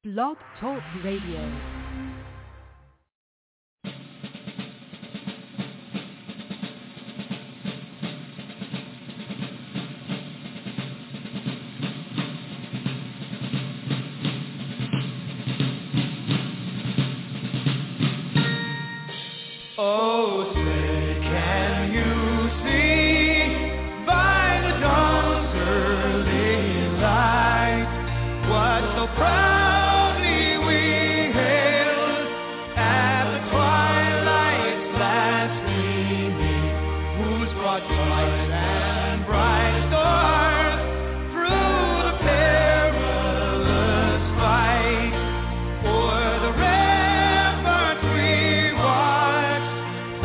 Blog Talk Radio. Oh, say, can you see by the dawn's early light what so proudly we hailed at the twilight's last gleaming, whose broad light and bright stars through the perilous fight o'er the ramparts we watched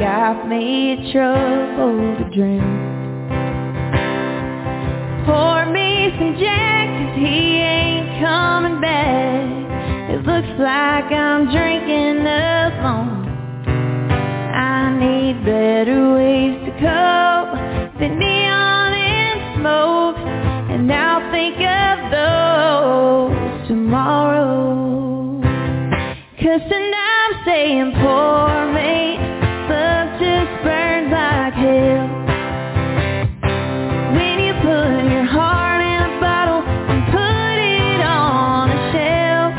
got me trouble to drink. Pour me some Jack, 'cause he ain't coming back. It looks like I'm drinking alone. I need better ways to cope than neon and smoke, and I'll think of those tomorrow. 'Cause tonight I'm staying poor, mate. Love just burns like hell. When you put your heart in a bottle and put it on a shelf,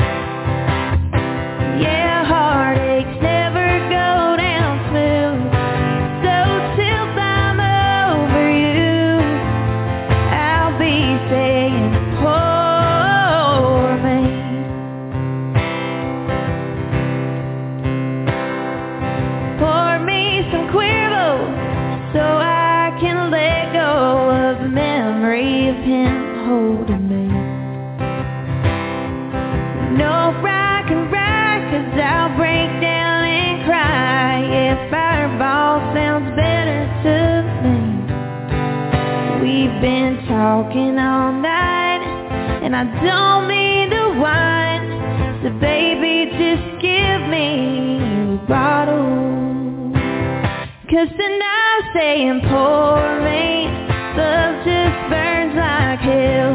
yeah, heartaches never go down smooth. So till I'm over you, I'll be staying poor, mate. Pour me some Cuervo so I can let go of the memory of him holding me. No rock and rock, 'cause I'll break down and cry. Yeah, Fireball sounds better to me. We've been talking all night, and I don't mean to whine. So baby, just give me a bottle. 'Cause tonight I'm staying poor, mate. Love just burns like hell.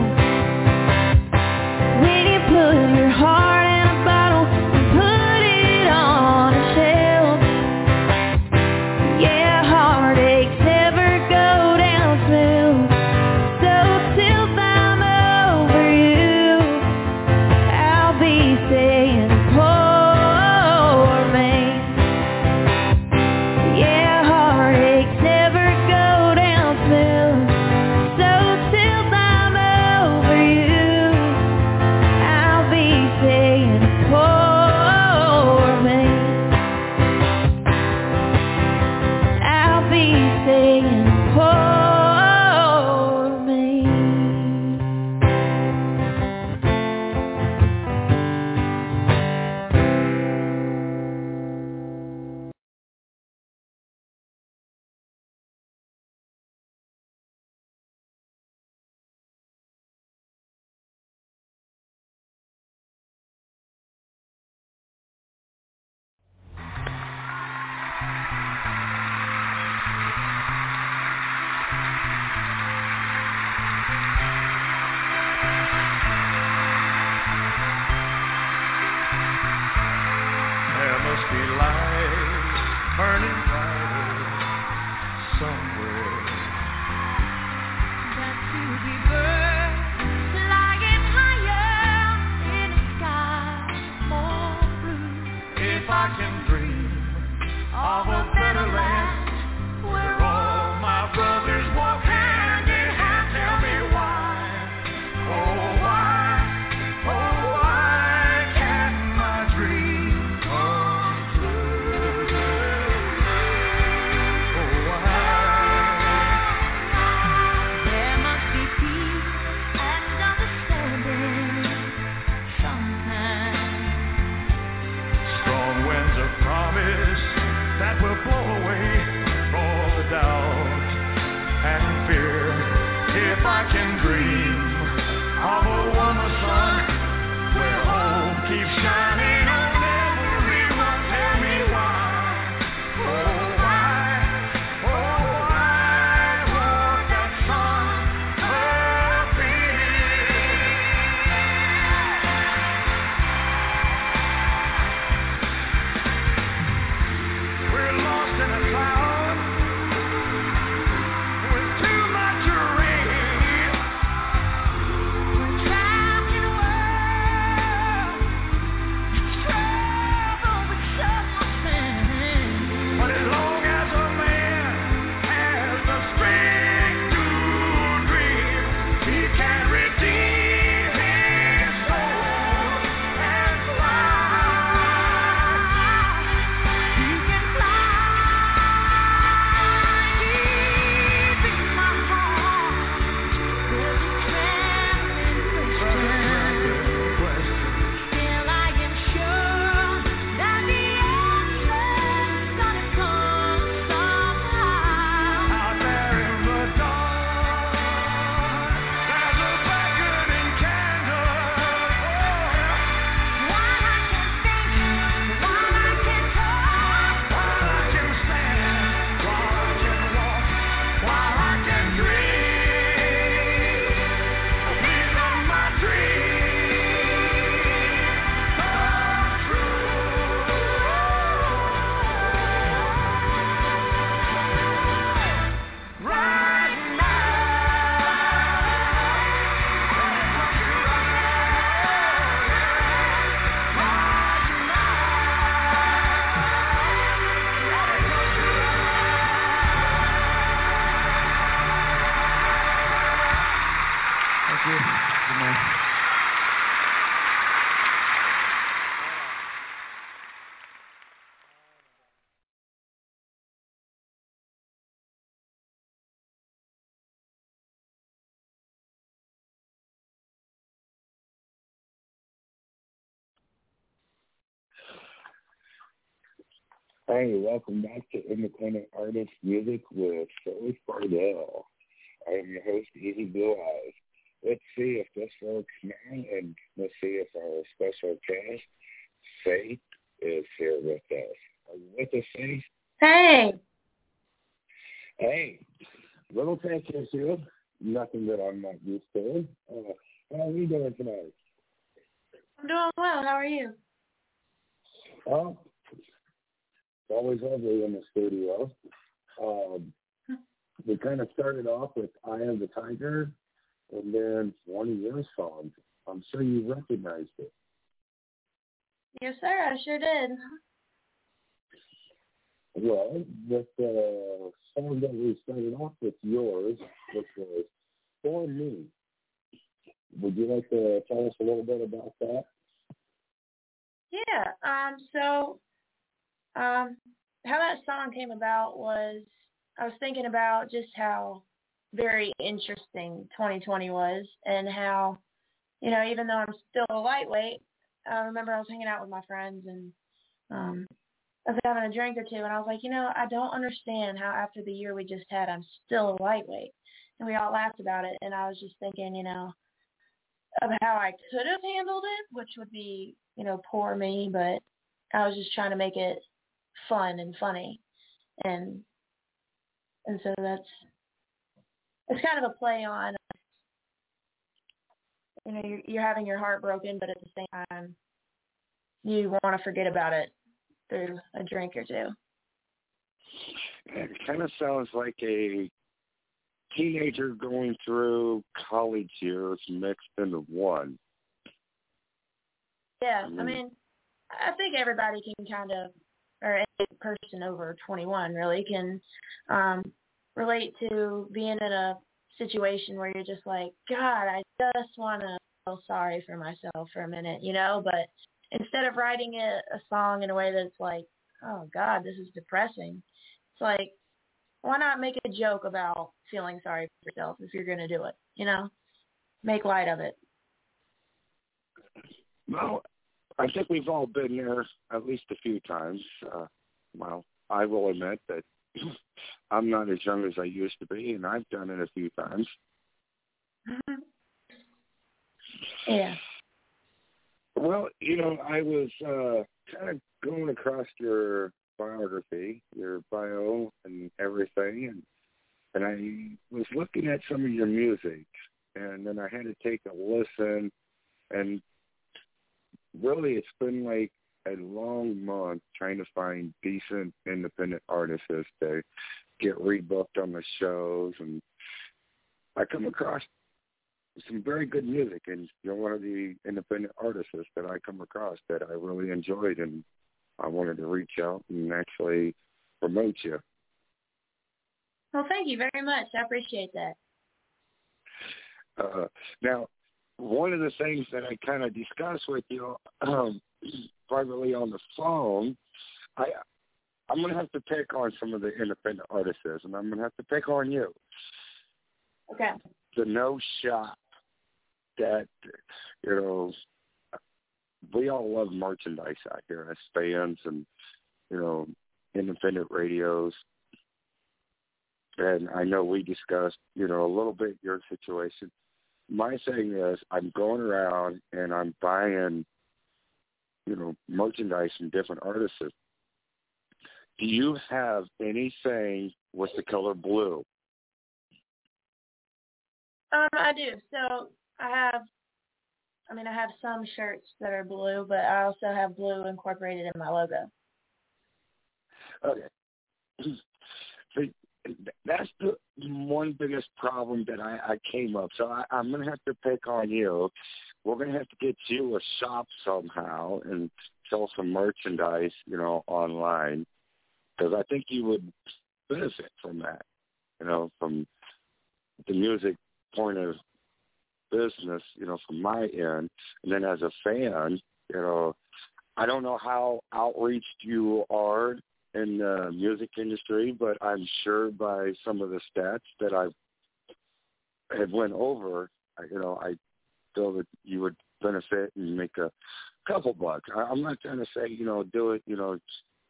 When you put your heart in a bottle and put it on a shelf, yeah, heartaches never go down smooth. So till I'm over you, I'll be staying poor, mate. Yeah, heartaches never go down smooth. So till I'm over you, I'll be staying poor, mate. I'll be staying poor, mate. There must be light burning brighter somewhere. Got to be birds flying higher in the sky, more blue. If I can dream of a better land where all my brothers walk hand in hand, tell me why, oh why can't my dream come true? Oh why Hey, welcome back to Independent Artist Music with Philly Fardell. I am your host, Easy Blue Eyes. Let's see if this works now, and let's see if our special guest, Faith, is here with us. Are you with us, Faith? Hey. Hey, little Texas here. Nothing that I'm not used to. How are you doing tonight? I'm doing well. How are you? It's always lovely in the studio. We kind of started off with Eye of the Tiger, and then one of your songs. I'm sure you recognized it. Yes, sir. I sure did. Well, with the song that we started off with, yours, which was For Me. Would you like to tell us a little bit about that? Yeah. How that song came about was I was thinking about just how very interesting 2020 was, and how, even though I'm still a lightweight, I remember I was hanging out with my friends, and I was having a drink or two, and I was like, I don't understand how after the year we just had, I'm still a lightweight. And we all laughed about it, and I was just thinking, of how I could have handled it, which would be, poor me, but I was just trying to make it fun and funny. And so it's kind of a play on, you're having your heart broken, but at the same time, you want to forget about it through a drink or two. It kind of sounds like a teenager going through college years mixed into one. Yeah, I mean, I think everybody can kind of, or any person over 21 really can relate to being in a situation where you're just like, God, I just want to feel sorry for myself for a minute, but instead of writing a song in a way that's like, oh God, this is depressing, it's like, why not make a joke about feeling sorry for yourself if you're going to do it, Make light of it. Well, I think we've all been there at least a few times. I will admit that I'm not as young as I used to be, and I've done it a few times. Yeah. Well, I was kind of going across your biography, your bio and everything, and I was looking at some of your music, and then I had to take a listen, and really it's been like a long month trying to find decent independent artists to get rebooked on the shows, and I come across some very good music, and you're one of the independent artists that I come across that I really enjoyed, and I wanted to reach out and actually promote you. Well, thank you very much. I appreciate that. Now, one of the things that I kind of discussed with you privately on the phone, I'm going to have to pick on some of the independent artists, and I'm going to have to pick on you. Okay. The no shop that, we all love merchandise out here as fans and, independent radios. And I know we discussed, a little bit your situation. My thing is I'm going around and I'm buying, merchandise from different artists. Do you have anything with the color blue? I do. So I have some shirts that are blue, but I also have blue incorporated in my logo. Okay. See, that's the one biggest problem that I came up. So I'm going to have to pick on you. We're going to have to get you a shop somehow and sell some merchandise, online, because I think you would benefit from that, from the music point of business, from my end. And then as a fan, I don't know how outreached you are in the music industry, but I'm sure by some of the stats that I have went over, I feel that you would benefit and make a couple bucks. I'm not trying to say, do it,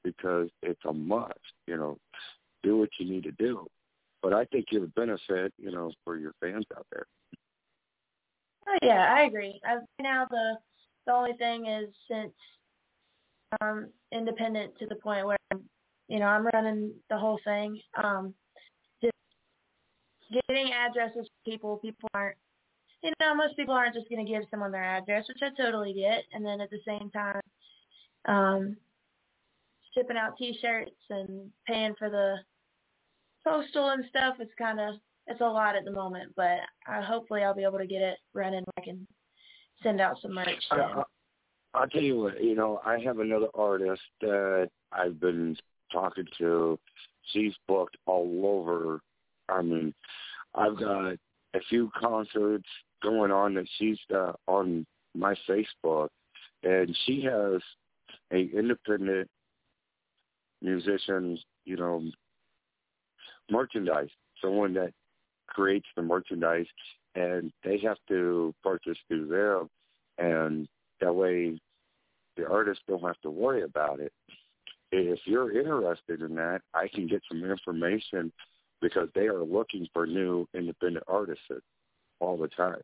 because it's a must, do what you need to do. But I think it would benefit, for your fans out there. Oh, yeah, I agree. Now the only thing is, since I'm independent to the point where, I'm running the whole thing, just getting addresses for people aren't, most people aren't just going to give someone their address, which I totally get. And then at the same time, shipping out T-shirts and paying for the postal and stuff, it's a lot at the moment, but hopefully I'll be able to get it running. I can send out some merch. I'll tell you what, I have another artist that I've been talking to. She's booked all over. I mean, I've got a few concerts going on that she's on my Facebook, and she has a independent musician, merchandise, someone that creates the merchandise, and they have to purchase through them, and that way the artists don't have to worry about it. If you're interested in that, I can get some information, because they are looking for new independent artists all the time.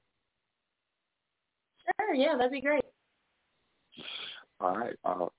Sure, yeah, that'd be great. All right.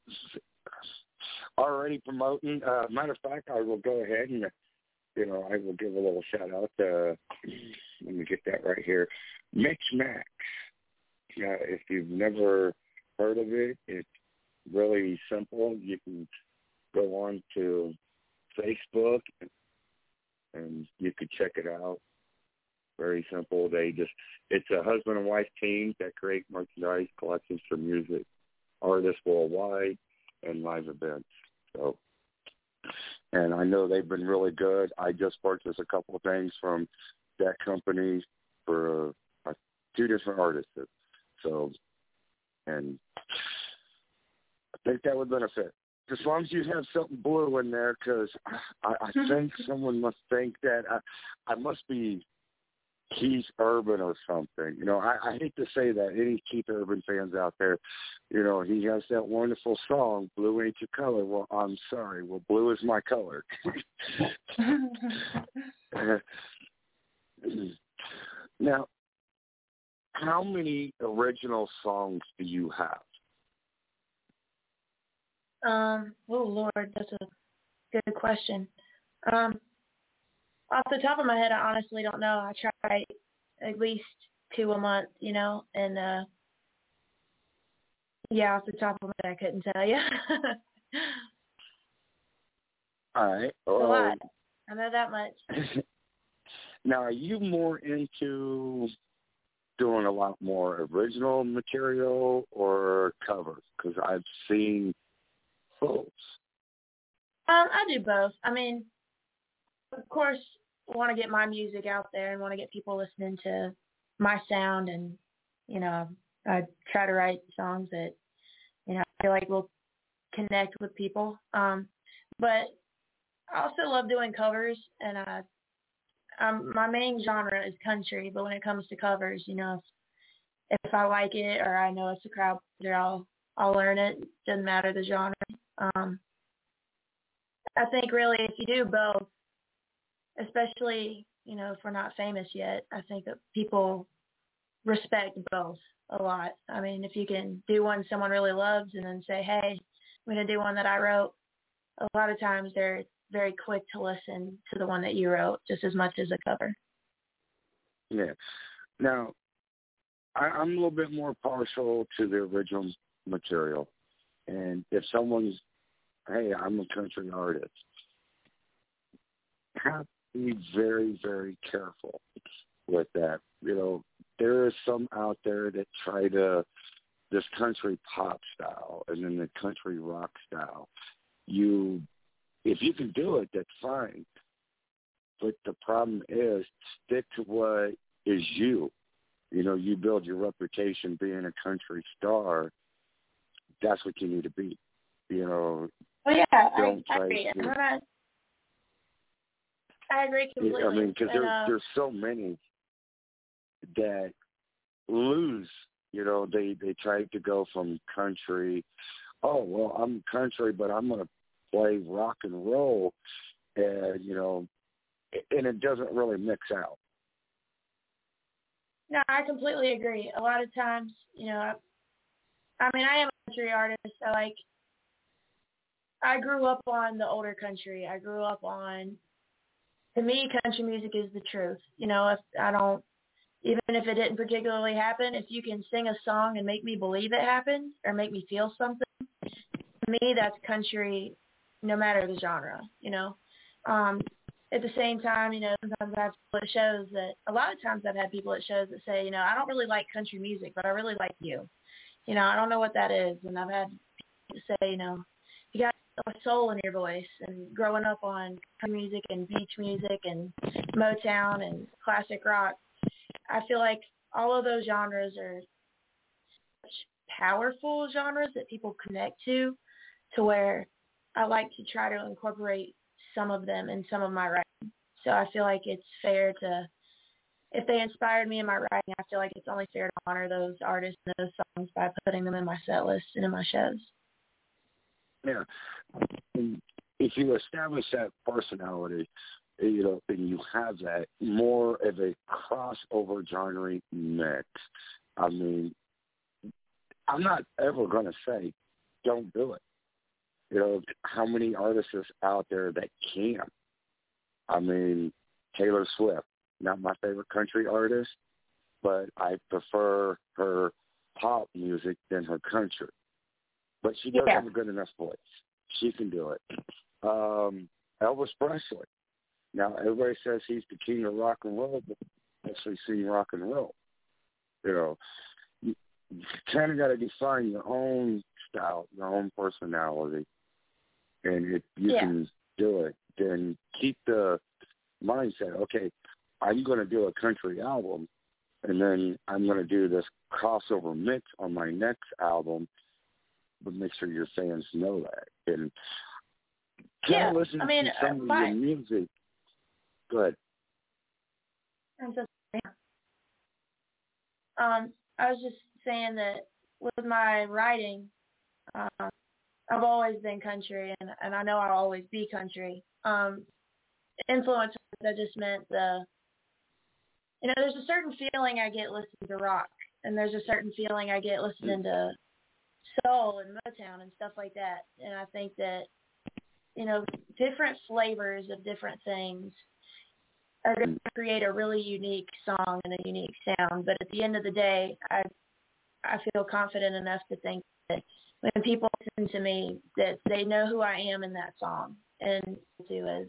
Already promoting. Matter of fact, I will go ahead and, I will give a little shout-out to, let me get that right here, Mix Max. If you've never heard of it, it's really simple. You can go on to Facebook, and you could check it out. Very simple. It's a husband and wife team that create merchandise collections for music artists worldwide and live events. So, and I know they've been really good. I just purchased a couple of things from that company for 2 different artists. So, and I think that would benefit. As long as you have something blue in there, because I think someone must think that I must be Keith Urban or something. I hate to say that. Any Keith Urban fans out there, he has that wonderful song, Blue Ain't Your Color. Well, I'm sorry. Well, blue is my color. Now, how many original songs do you have? Oh, Lord, that's a good question. Off the top of my head, I honestly don't know. I try at least 2 a month, and yeah, off the top of my head, I couldn't tell you. All right. A lot. I know that much. Now, are you more into doing a lot more original material or covers? Because I've seen both. I do both. I mean, of course, I want to get my music out there and want to get people listening to my sound, and I try to write songs that I feel like will connect with people. But I also love doing covers, and my main genre is country. But when it comes to covers, if I like it or I know it's a crowd pleaser, I'll learn it. Doesn't matter the genre. I think really if you do both, especially, if we're not famous yet, I think that people respect both a lot. I mean, if you can do one someone really loves and then say, hey, I'm going to do one that I wrote, a lot of times they're very quick to listen to the one that you wrote just as much as a cover. Yeah. Now, I'm a little bit more partial to the original material. And if someone's, hey, I'm a country artist, have to be very, very careful with that. There are some out there that try to, this country pop style and then the country rock style. If you can do it, that's fine. But the problem is, stick to what is you. You build your reputation being a country star. That's what you need to be. Oh, yeah, I agree. I agree completely. I mean, because there's so many that lose. They try to go from country. Oh, well, I'm country, but I'm going to play rock and roll, and and it doesn't really mix out. No, I completely agree. A lot of times, I am a country artist. I grew up on the older country. I grew up on, to me, country music is the truth. Even if it didn't particularly happen, if you can sing a song and make me believe it happened or make me feel something, to me, that's country, no matter the genre, At the same time, sometimes I have people at shows a lot of times I've had people at shows that say, I don't really like country music, but I really like you. I don't know what that is. And I've had people say, you got a soul in your voice, and growing up on country music and beach music and Motown and classic rock, I feel like all of those genres are such powerful genres that people connect to where I like to try to incorporate some of them in some of my writing. So I feel like it's fair to, if they inspired me in my writing, I feel like it's only fair to honor those artists and those songs by putting them in my set list and in my shows. Yeah. If you establish that personality, and you have that more of a crossover genre mix, I'm not ever going to say don't do it. How many artists out there that can? Taylor Swift, not my favorite country artist, but I prefer her pop music than her country. But she does have a good enough voice. She can do it. Elvis Presley. Now, everybody says he's the king of rock and roll, but actually sing rock and roll. You kind of got to define your own style, your own personality. And if you can do it, then keep the mindset, okay, I'm going to do a country album, and then I'm going to do this crossover mix on my next album, but make sure your fans know that. And listen to some of your music. Go ahead. I'm so sorry. I was just saying that with my writing, I've always been country, and I know I'll always be country. Influence, that just meant there's a certain feeling I get listening to rock, and there's a certain feeling I get listening to soul and Motown and stuff like that. And I think that, different flavors of different things are going to create a really unique song and a unique sound. But at the end of the day, I feel confident enough to think that when people listen to me, that they know who I am in that song. And do is,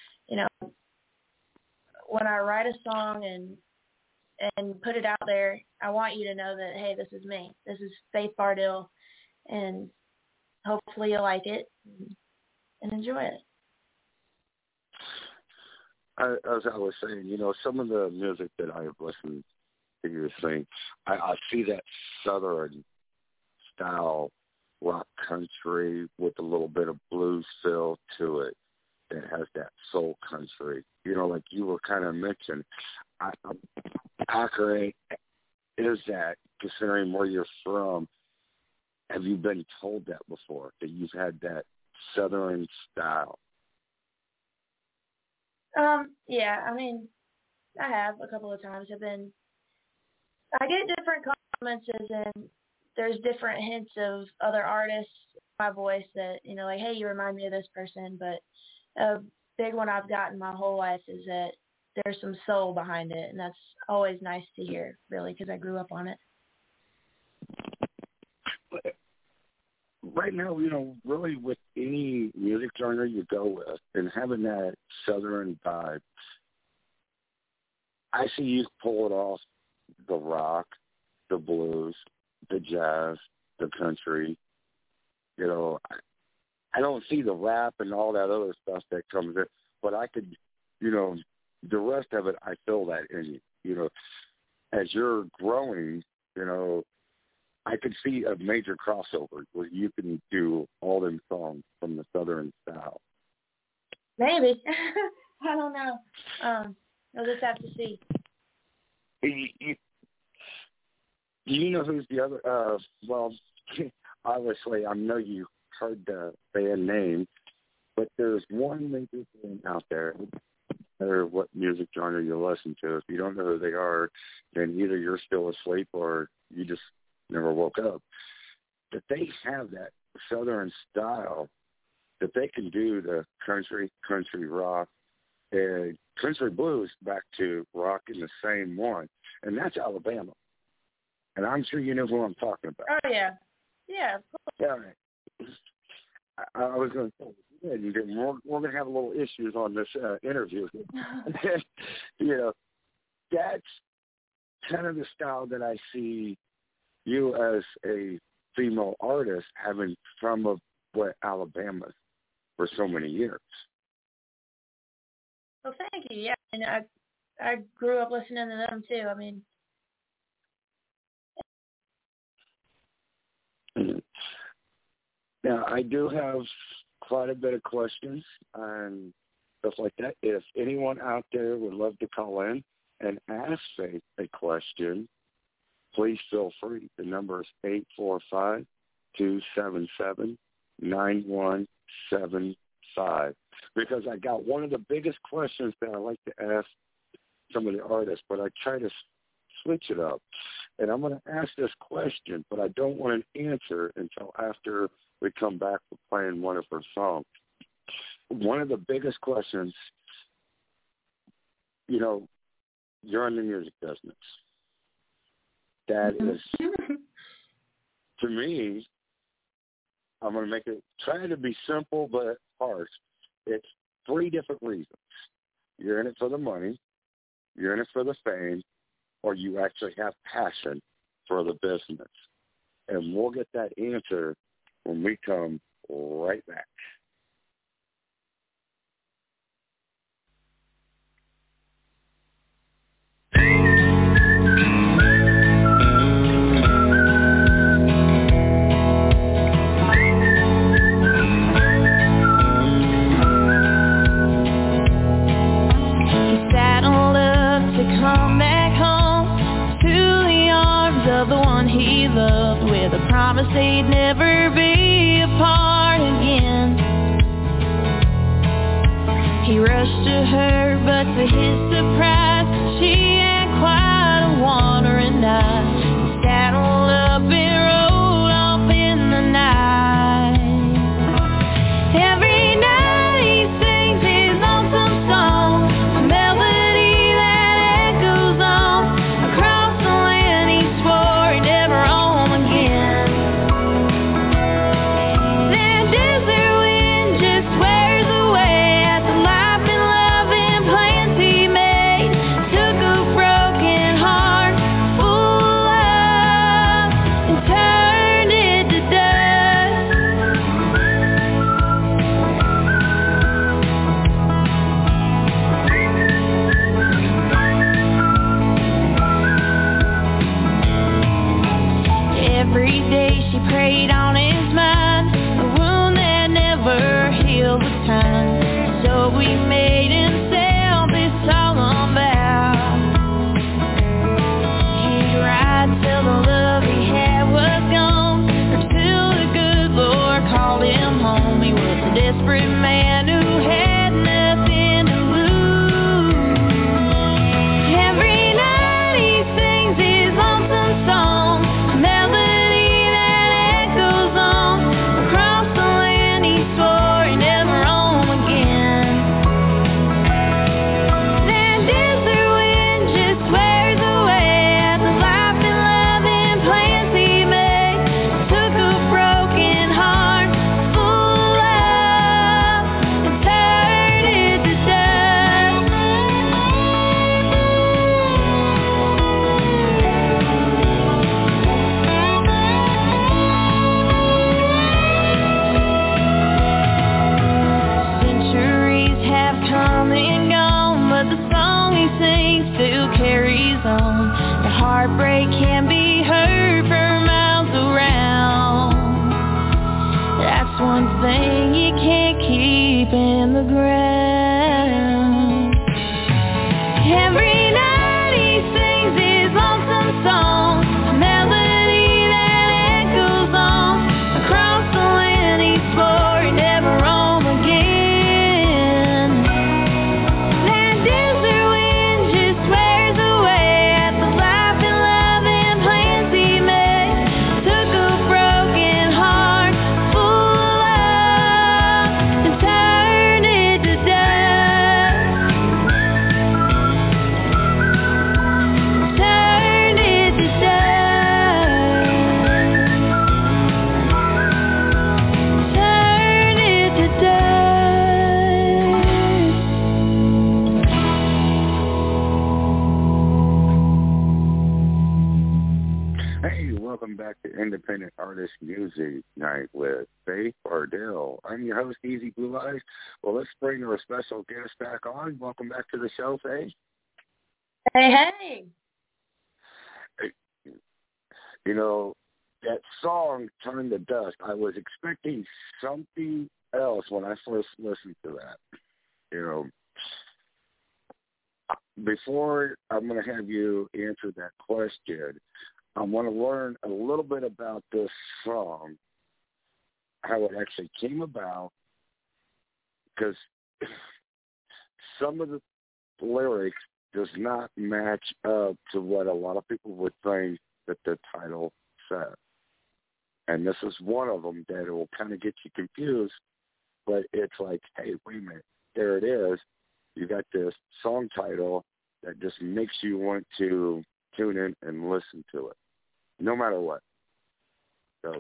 when I write a song and put it out there, I want you to know that, hey, this is me. This is Faith Bardell, and hopefully you'll like it and enjoy it. As I was saying, some of the music that I have listened to you sing, I see that Southern style rock country with a little bit of blues feel to it that has that soul country. Like you were kind of mentioning, accurate is that, considering where you're from? Have you been told that before, that you've had that Southern style? Yeah, I have a couple of times. I get different compliments as in there's different hints of other artists, my voice that, like, hey, you remind me of this person. But a big one I've gotten my whole life is that there's some soul behind it. And that's always nice to hear, really, because I grew up on it. Right now, really with any music genre you go with and having that Southern vibe, I see you pull it off the rock, the blues, the jazz, the country. I don't see the rap and all that other stuff that comes in, but I could, the rest of it, I feel that in you. As you're growing, I could see a major crossover where you can do all them songs from the Southern style. Maybe. I don't know. We'll just have to see. You know who's the other? Well, obviously, I know you heard the band name. But there's one major thing out there, no matter what music genre you listen to. If you don't know who they are, then either you're still asleep or you just never woke up. But they have that Southern style that they can do the country rock, and country blues back to rock in the same one. And that's Alabama. And I'm sure you know who I'm talking about. Oh, yeah. Yeah, of course. All right. I was going to say, we're going to have a little issues on this interview. You know, that's kind of the style that I see you as a female artist having some of what Alabama for so many years. Well, thank you. Yeah, and I grew up listening to them too. I mean, now I do have quite a bit of questions and stuff like that. If anyone out there would love to call in and ask Faith a question, please feel free. The number is 845-277-9175. Because I got one of the biggest questions that I like to ask some of the artists, but I try to switch it up. And I'm going to ask this question, but I don't want an answer until after we come back for playing one of her songs. One of the biggest questions, you know, you're in the music business. That is, to me, I'm going to make it, try to be simple but harsh. It's 3 different reasons. You're in it for the money, you're in it for the fame, or you actually have passion for the business. And we'll get that answer when we come right back. Promised they'd never be apart again. He rushed to her, but to his surprise, she had quite a wandering night. Saddled up and rolled off in the night. Every night he sings his lonesome song, a melody that echoes on across the land he swore he'd never roam again. Every day she prayed on his mind, a wound that never healed with time. So we made himself this solemn vow. He'd ride till the love he had was gone, or till the good Lord called him home. He was a desperate man who had nothing to lose. Every night he sings his lonesome song, heartbreak can be heard for miles around. That's one thing you can't keep in the ground. Every night he sings his lonesome song, a melody that echoes on across the land he swore he'd never roam again. welcome back to Independent Artist Music Night with Faith Ardell. I'm your host, Easy Blue Eyes. Well, let's bring our special guest back on. Welcome back to the show, Faith. Hey. You know, that song, Turn to Dust, I was expecting something else when I first listened to that. You know, before I'm going to have you answer that question, I want to learn a little bit about this song, how it actually came about, because some of the lyrics does not match up to what a lot of people would think that the title says. And this is one of them that will kind of get you confused, but it's like, hey, wait a minute, there it is. You got this song title that just makes you want to tune in and listen to it, no matter what. So,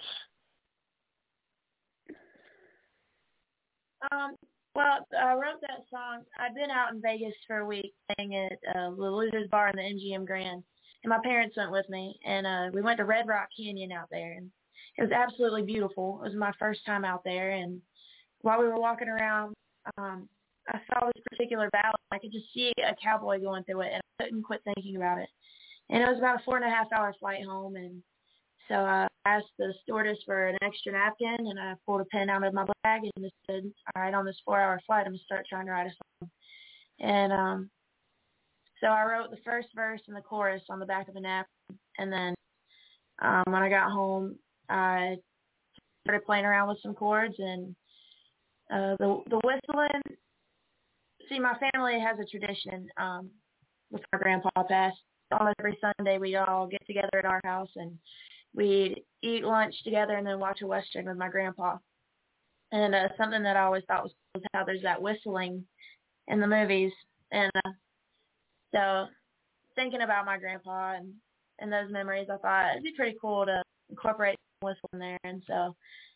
well, I wrote that song. I'd been out in Vegas for a week playing at the Losers Bar in the MGM Grand, and my parents went with me, and we went to Red Rock Canyon out there, and it was absolutely beautiful. It was my first time out there, and while we were walking around, I saw this particular valley. I could just see a cowboy going through it, and I couldn't quit thinking about it. And it was about a 4.5-hour flight home, and so I asked the stewardess for an extra napkin, and I pulled a pen out of my bag and just said, all right, on this 4-hour flight, I'm going to start trying to write a song. And so I wrote the first verse and the chorus on the back of the napkin, and then when I got home, I started playing around with some chords, and the whistling. See, my family has a tradition with my grandpa passed. Almost every Sunday, we all get together at our house, and we'd eat lunch together and then watch a Western with my grandpa. And something that I always thought was cool is how there's that whistling in the movies. And so thinking about my grandpa and those memories, I thought it'd be pretty cool to incorporate whistling there. And so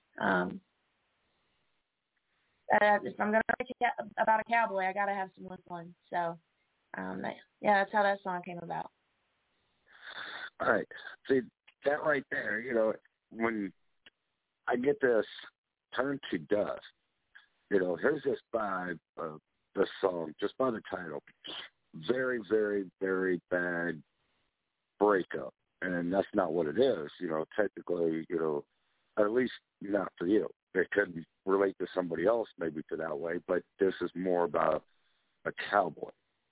if I'm going to write about a cowboy, I got to have some whistling. So, yeah, that's how that song came about. all right. See, that right there, you know, when I get this Turn to Dust, you know, here's this vibe of the song, just by the title. Very, very, very bad breakup. And that's not what it is, you know, technically, you know, at least not for you. It could relate to somebody else maybe to that way, but this is more about a cowboy.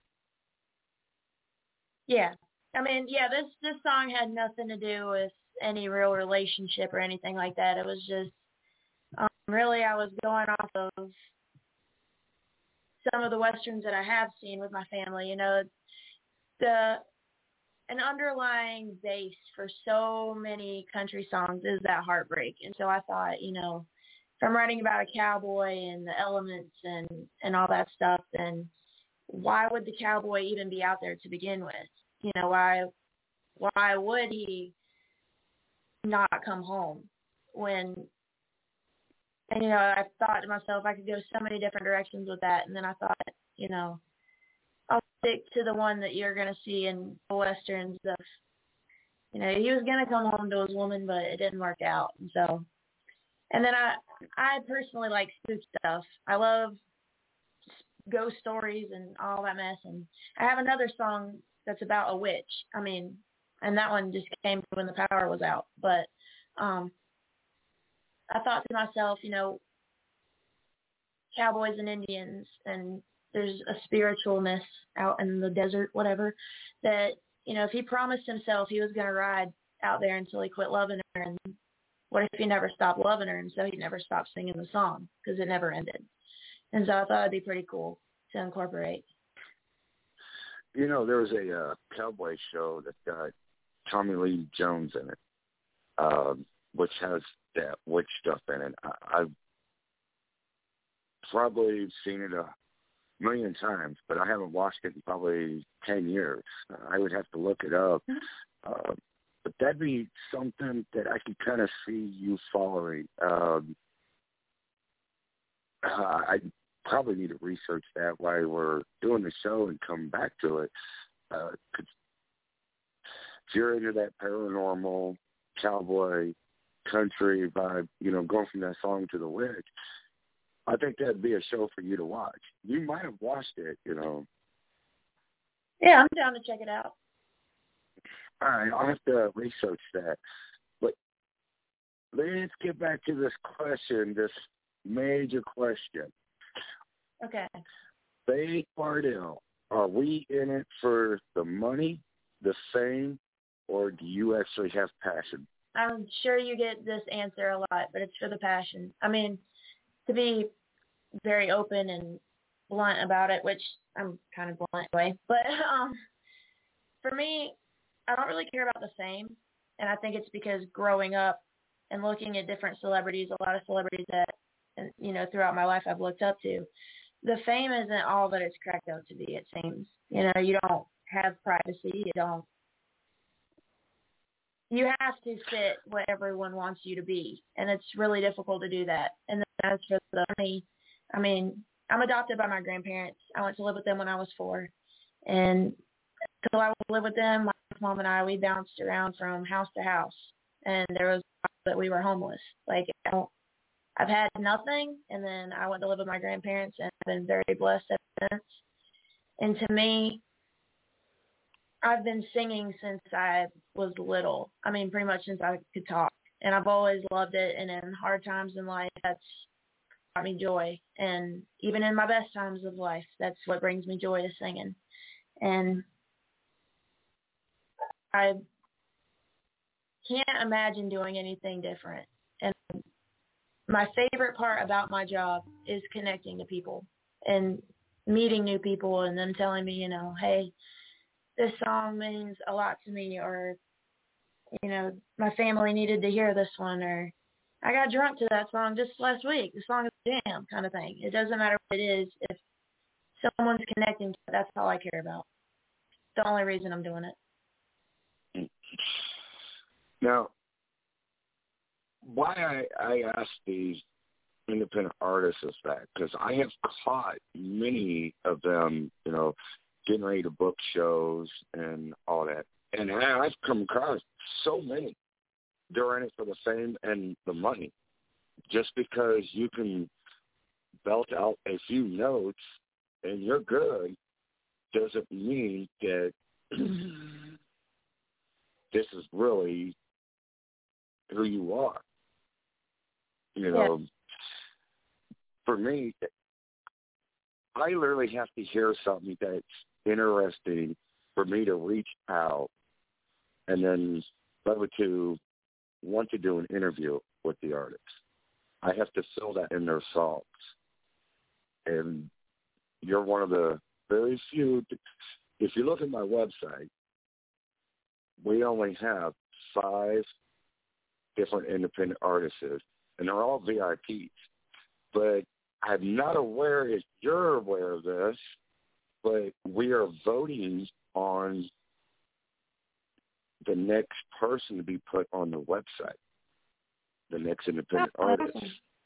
Yeah. I mean, yeah, this song had nothing to do with any real relationship or anything like that. It was just really I was going off of some of the Westerns that I have seen with my family. You know, an underlying base for so many country songs is that heartbreak. And so I thought, you know, if I'm writing about a cowboy and the elements and all that stuff, then why would the cowboy even be out there to begin with? You know, why would he not come home when, and, you know, I thought to myself, I could go so many different directions with that. And then I thought, you know, I'll stick to the one that you're going to see in the Westerns of, you know, he was going to come home to his woman, but it didn't work out. And so, and then I personally like spook stuff. I love ghost stories and all that mess. And I have another song that's about a witch. I mean, and that one just came when the power was out. But I thought to myself, you know, cowboys and Indians, and there's a spiritualness out in the desert, whatever, that, you know, if he promised himself he was going to ride out there until he quit loving her, and what if he never stopped loving her, and so he never stopped singing the song because it never ended. And so I thought it'd be pretty cool to incorporate. You know, there was a cowboy show that got Tommy Lee Jones in it, which has that witch stuff in it. I've probably seen it a million times, but I haven't watched it in probably 10 years. I would have to look it up. But that'd be something that I could kind of see you following. I probably need to research that while we're doing the show and come back to it. If you're into that paranormal, cowboy country vibe, going from that song to the lyrics, I think that'd be a show for you to watch. You might have watched it, Yeah, I'm down to check it out. All right, I'll have to research that. But let's get back to this question, this major question. Okay. Faith Bardell, are we in it for the money, the fame, or do you actually have passion? I'm sure you get this answer a lot, but it's for the passion. I mean, to be very open and blunt about it, which I'm kind of blunt anyway, but for me, I don't really care about the fame, and I think it's because growing up and looking at different celebrities, a lot of celebrities that, throughout my life I've looked up to, the fame isn't all that it's cracked out to be, it seems. You don't have privacy, you have to fit what everyone wants you to be, and it's really difficult to do that. And then as for the money, I mean, I'm adopted by my grandparents. I went to live with them when I was 4, and until I would live with them, my mom and I, we bounced around from house to house, and there was that we were homeless. Like, I've had nothing, and then I went to live with my grandparents, and I've been very blessed ever since. And to me, I've been singing since I was little. I mean, pretty much since I could talk. And I've always loved it. And in hard times in life, that's brought me joy. And even in my best times of life, that's what brings me joy, is singing. And I can't imagine doing anything different. And my favorite part about my job is connecting to people and meeting new people and them telling me, hey, this song means a lot to me, or, my family needed to hear this one, or I got drunk to that song just last week. The song is a jam, kind of thing. It doesn't matter what it is. If someone's connecting to it, that's all I care about. It's the only reason I'm doing it. Now, why I ask these independent artists is that because I have caught many of them, getting ready to book shows and all that. And I've come across so many. They're in it for the fame and the money. Just because you can belt out a few notes and you're good doesn't mean that this is really who you are. For me, I literally have to hear something that's interesting for me to reach out and then level to want to do an interview with the artist. I have to feel that in their songs. And you're one of the very few. If you look at my website, we only have 5 different independent artists, and they're all VIPs. But I'm not aware if you're aware of this, but we are voting on the next person to be put on the website, the next independent artist.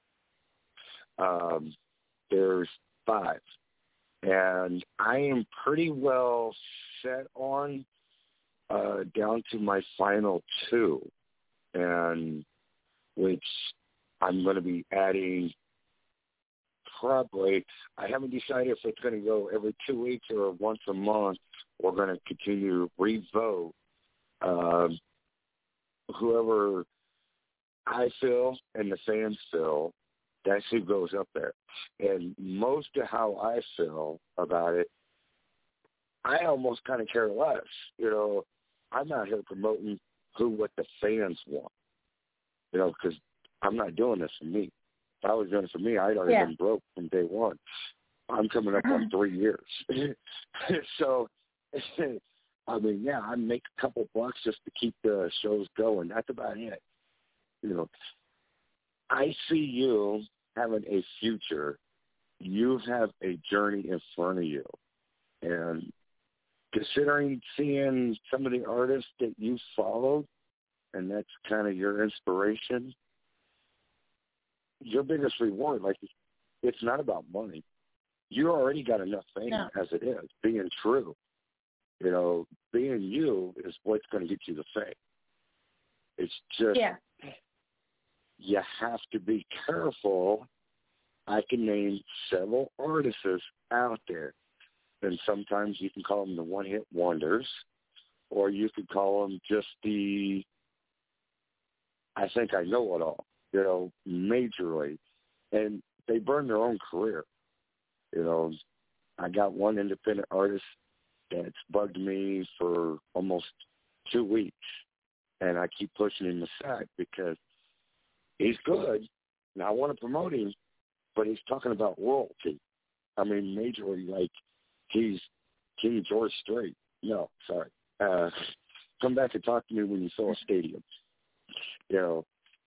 There's 5. And I am pretty well set on down to my final 2, and which I'm going to be adding probably. I haven't decided if it's going to go every 2 weeks or once a month. We're going to continue to re-vote. Whoever I feel and the fans feel, that's who goes up there. And most of how I feel about it, I almost kind of care less. I'm not here promoting what the fans want, because I'm not doing this for me. If I was doing it for me, I'd already been broke from day one. I'm coming up on 3 years. So, I mean, I make a couple bucks just to keep the shows going. That's about it. I see you having a future. You have a journey in front of you. And considering seeing some of the artists that you followed, and that's kind of your inspiration, your biggest reward, it's not about money. You already got enough fame as it is, being true. Being you is what's going to get you the fame. It's just Yeah. you have to be careful. I can name several artists out there, and sometimes you can call them the one-hit wonders, or you could call them just the I think I know it all, majorly. And they burn their own career. I got one independent artist that's bugged me for almost 2 weeks, and I keep pushing him aside because he's good, and I want to promote him, but he's talking about royalty. I mean, majorly, like he's King George Strait. No, sorry. Come back and talk to me when you fill a stadium. Yeah.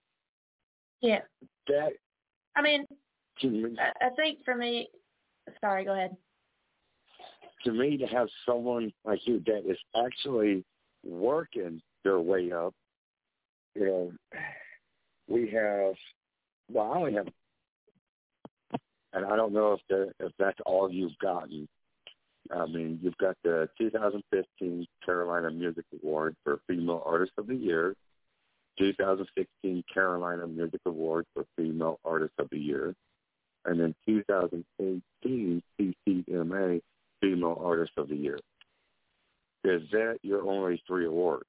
That. I mean, I think for me, sorry, go ahead. To me, to have someone like you that is actually working their way up, we have, I only have, and I don't know if that's all you've gotten. I mean, you've got the 2015 Carolina Music Award for Female Artist of the Year, 2016 Carolina Music Award for Female Artist of the Year, and then 2018 CCMA Female Artist of the Year. Is that your only 3 awards?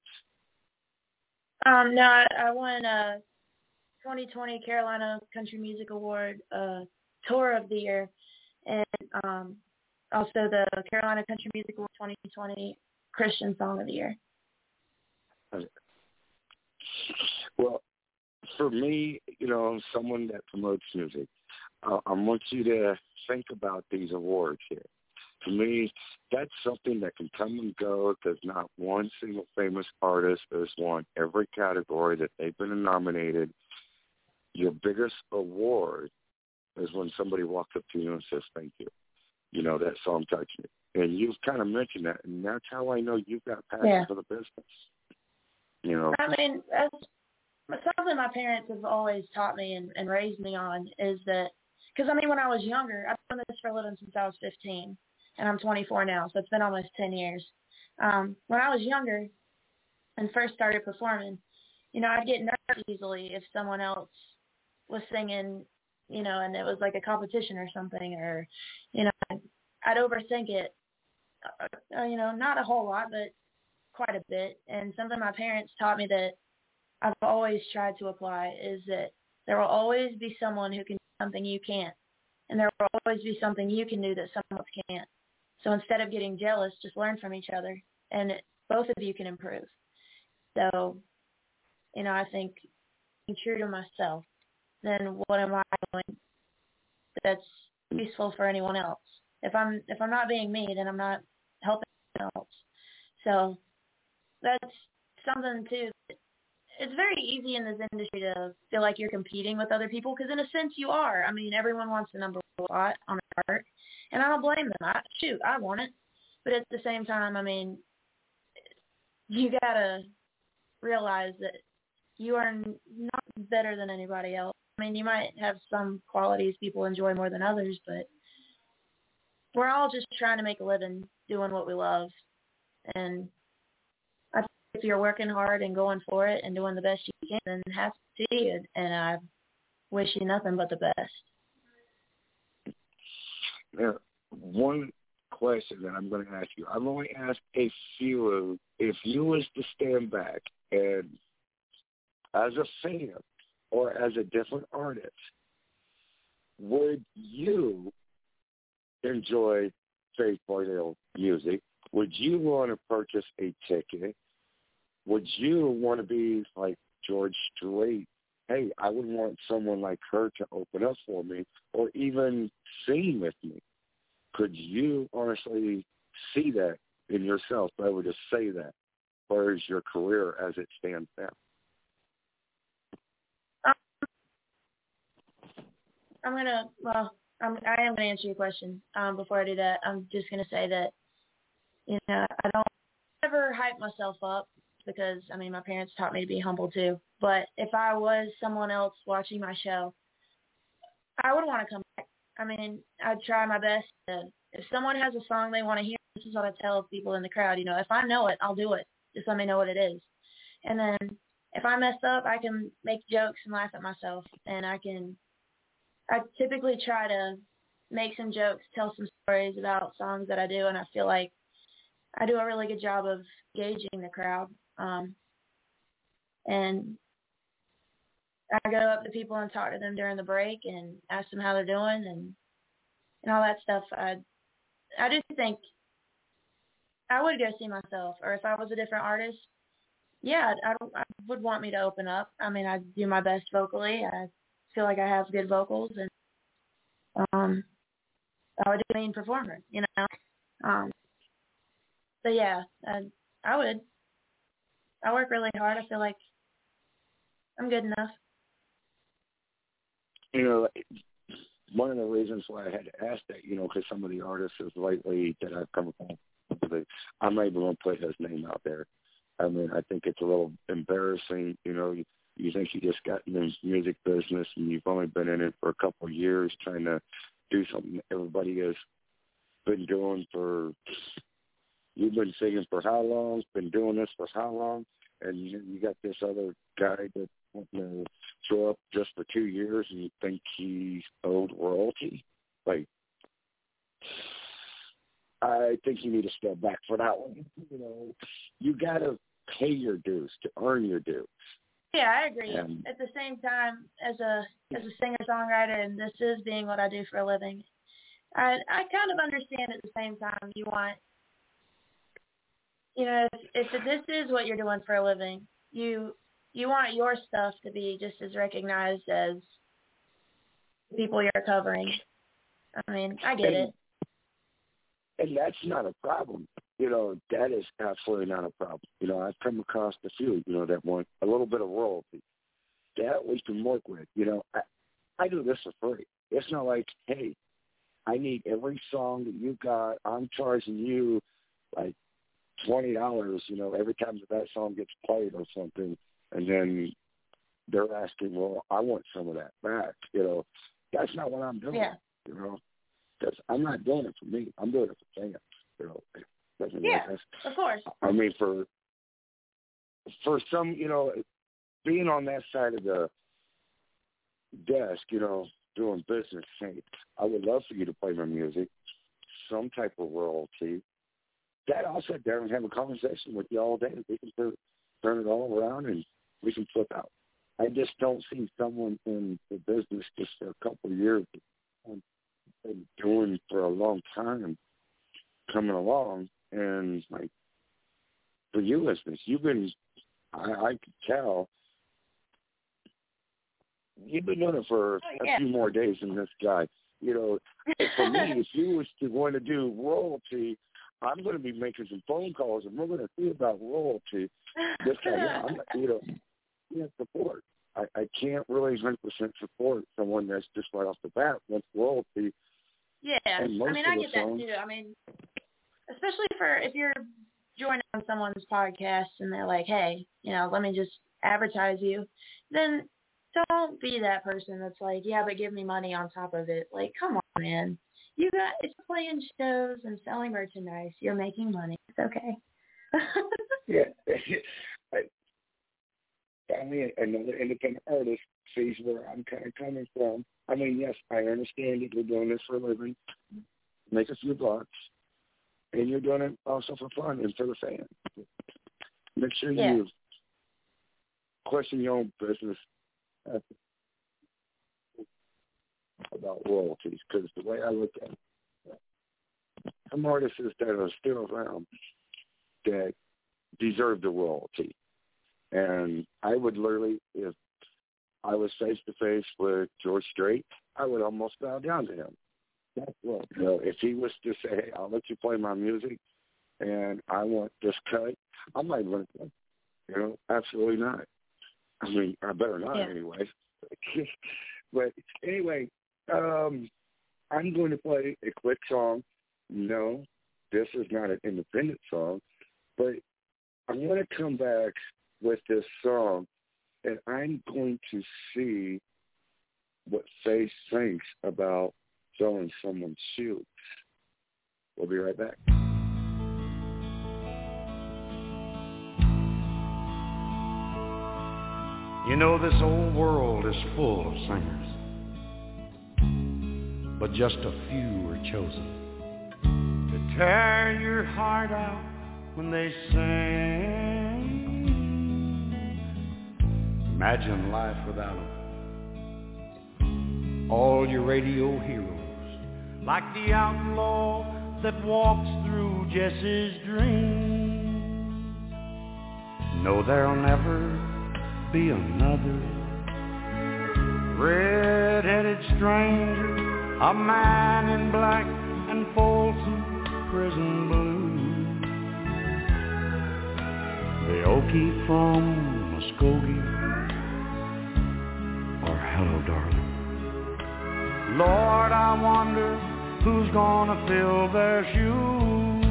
No, I won 2020 Carolina Country Music Award Tour of the Year, and also the Carolina Country Music Award 2020 Christian Song of the Year. Well, for me, someone that promotes music, I want you to think about these awards here. To me, that's something that can come and go. There's not one single famous artist that has won every category that they've been nominated. Your biggest award is when somebody walks up to you and says, thank you. That song touched me. And you've kind of mentioned that, and that's how I know you've got passion for the business. I mean, that's something my parents have always taught me and raised me on is that, because, I mean, when I was younger, I've done this for a living since I was 15, and I'm 24 now, so it's been almost 10 years. When I was younger and first started performing, I'd get nervous easily if someone else was singing, and it was like a competition or something, or, I'd overthink it, not a whole lot, but quite a bit. And something my parents taught me that I've always tried to apply is that there will always be someone who can do something you can't, and there will always be something you can do that someone else can't. So instead of getting jealous, just learn from each other, and both of you can improve. So, I think being true to myself, then what am I doing that's useful for anyone else? If I'm not being me, then I'm not helping anyone else. So that's something too. It's very easy in this industry to feel like you're competing with other people because in a sense you are. I mean, everyone wants the number one spot on a chart, and I don't blame them. I want it. But at the same time, I mean, you got to realize that you are not better than anybody else. I mean, you might have some qualities people enjoy more than others, but we're all just trying to make a living doing what we love. And I think if you're working hard and going for it and doing the best you can, then have to see it. And I wish you nothing but the best. Now, one question that I'm going to ask you. I've only asked a few. If you was to stand back and as a fan or as a different artist, would you enjoy Faith Bardell music? Would you want to purchase a ticket? Would you want to be like George Strait? Hey, I would want someone like her to open up for me or even sing with me. Could you honestly see that in yourself, if I were to say that? Or is your career as it stands now? I am going to answer your question. Before I do that, I'm just going to say that, I don't ever hype myself up because, I mean, my parents taught me to be humble too. But if I was someone else watching my show, I would want to come back. I mean, I'd try my best to, if someone has a song they want to hear, this is what I tell people in the crowd, if I know it, I'll do it. Just let me know what it is. And then if if I mess up, I can make jokes and laugh at myself, and I typically try to make some jokes, tell some stories about songs that I do, and I feel like I do a really good job of gauging the crowd. And I go up to people and talk to them during the break and ask them how they're doing and all that stuff. I just think I would go see myself, or if I was a different artist, yeah, I would want me to open up. I mean, I do my best vocally. I feel like I have good vocals, and I would be a main performer, you know. But yeah, I would. I work really hard. I feel like I'm good enough. You know, one of the reasons why I had to ask that, you know, because some of the artists lately that I've come across, I'm not even going to put his name out there. I mean, I think it's a little embarrassing. You know, you think you just got in the music business and you've only been in it for a couple of years trying to do something everybody has been doing for, you've been singing for how long, been doing this for how long, and you got this other guy that wants to show up just for 2 years and you think he's owed royalty? Like, I think you need to step back for that one. You know, you got to pay your dues to earn your dues. Yeah, I agree. At the same time, as a singer-songwriter, and this is being what I do for a living, I kind of understand at the same time you want, you know, if this is what you're doing for a living, you want your stuff to be just as recognized as the people you're covering. I mean, I get it. And that's not a problem. You know, that is absolutely not a problem. You know, I've come across a few, you know, that want a little bit of royalty. That we can work with. You know, I do this for free. It's not like, hey, I need every song that you got. I'm charging you like $20, you know, every time that song gets played or something. And then they're asking, well, I want some of that back. You know, that's not what I'm doing. Yeah. You know, because I'm not doing it for me. I'm doing it for fans. You know, yeah, of course. I mean, for some, you know, being on that side of the desk, you know, doing business, saying, I would love for you to play my music, some type of royalty. That I'll sit there and have a conversation with you all day. We can turn it all around and we can flip out. I just don't see someone in the business just for a couple of years been doing for a long time coming along, and like for you listeners, you've been, I could tell you've been doing it for a few more days than this guy. You know, for me, if you was to want to do royalty, I'm going to be making some phone calls, and we're going to see about royalty. This guy, yeah, you know, support. I can't really 100% support someone that's just right off the bat wants royalty. Yeah, I mean, I get that too. I mean, especially if you're joining on someone's podcast and they're like, hey, you know, let me just advertise you, then don't be that person that's like, yeah, but give me money on top of it. Like, come on, man. It's playing shows and selling merchandise. You're making money. It's okay. Yeah. I mean, another independent artist sees where I'm kind of coming from. I mean, yes, I understand that you're doing this for a living, make a few bucks, and you're doing it also for fun and for the fans. Make sure you question your own business about royalties, because the way I look at it, some artists that are still around that deserve the royalty. And I would literally, if I was face-to-face with George Strait, I would almost bow down to him. That's what, you know, if he was to say, hey, I'll let you play my music and I want this cut, I'm not going to play. You know, absolutely not. I mean, I better not anyway. But anyway, I'm going to play a quick song. No, this is not an independent song, but I'm going to come back with this song, and I'm going to see what Faith thinks about selling someone's shoes. We'll be right back. You know this old world is full of singers, but just a few are chosen to tear your heart out when they sing. Imagine life without them. All your radio heroes, like the outlaw that walks through Jesse's dreams. No, there'll never be another red-headed stranger, a man in black and Folsom Prison Blues, the Okie from Muskogee, or Hello Darling. Lord, I wonder who's gonna fill their shoes.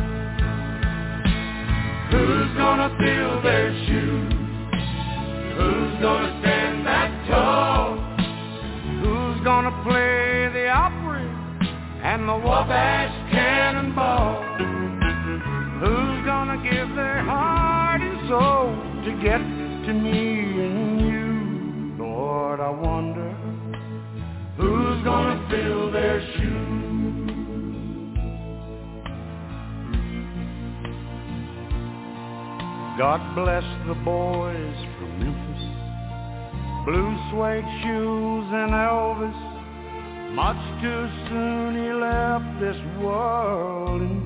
Who's gonna fill their shoes? Who's gonna stand that tall? Who's gonna play the Opry and the Wabash Cannonball? Who's gonna give their heart and soul to get to me and you? Lord, I wonder who's gonna fill their shoes? God bless the boys from Memphis, blue suede shoes and Elvis. Much too soon he left this world in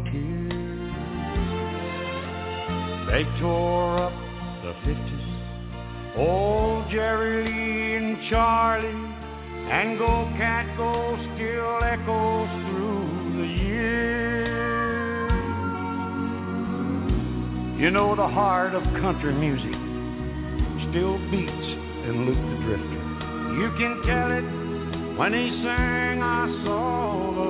tears. They tore up the 50s, old Jerry Lee and Charlie, and Go Cat Go still echoes through the years. You know the heart of country music still beats in Luke the Drifter. You can tell it when he sang I Saw the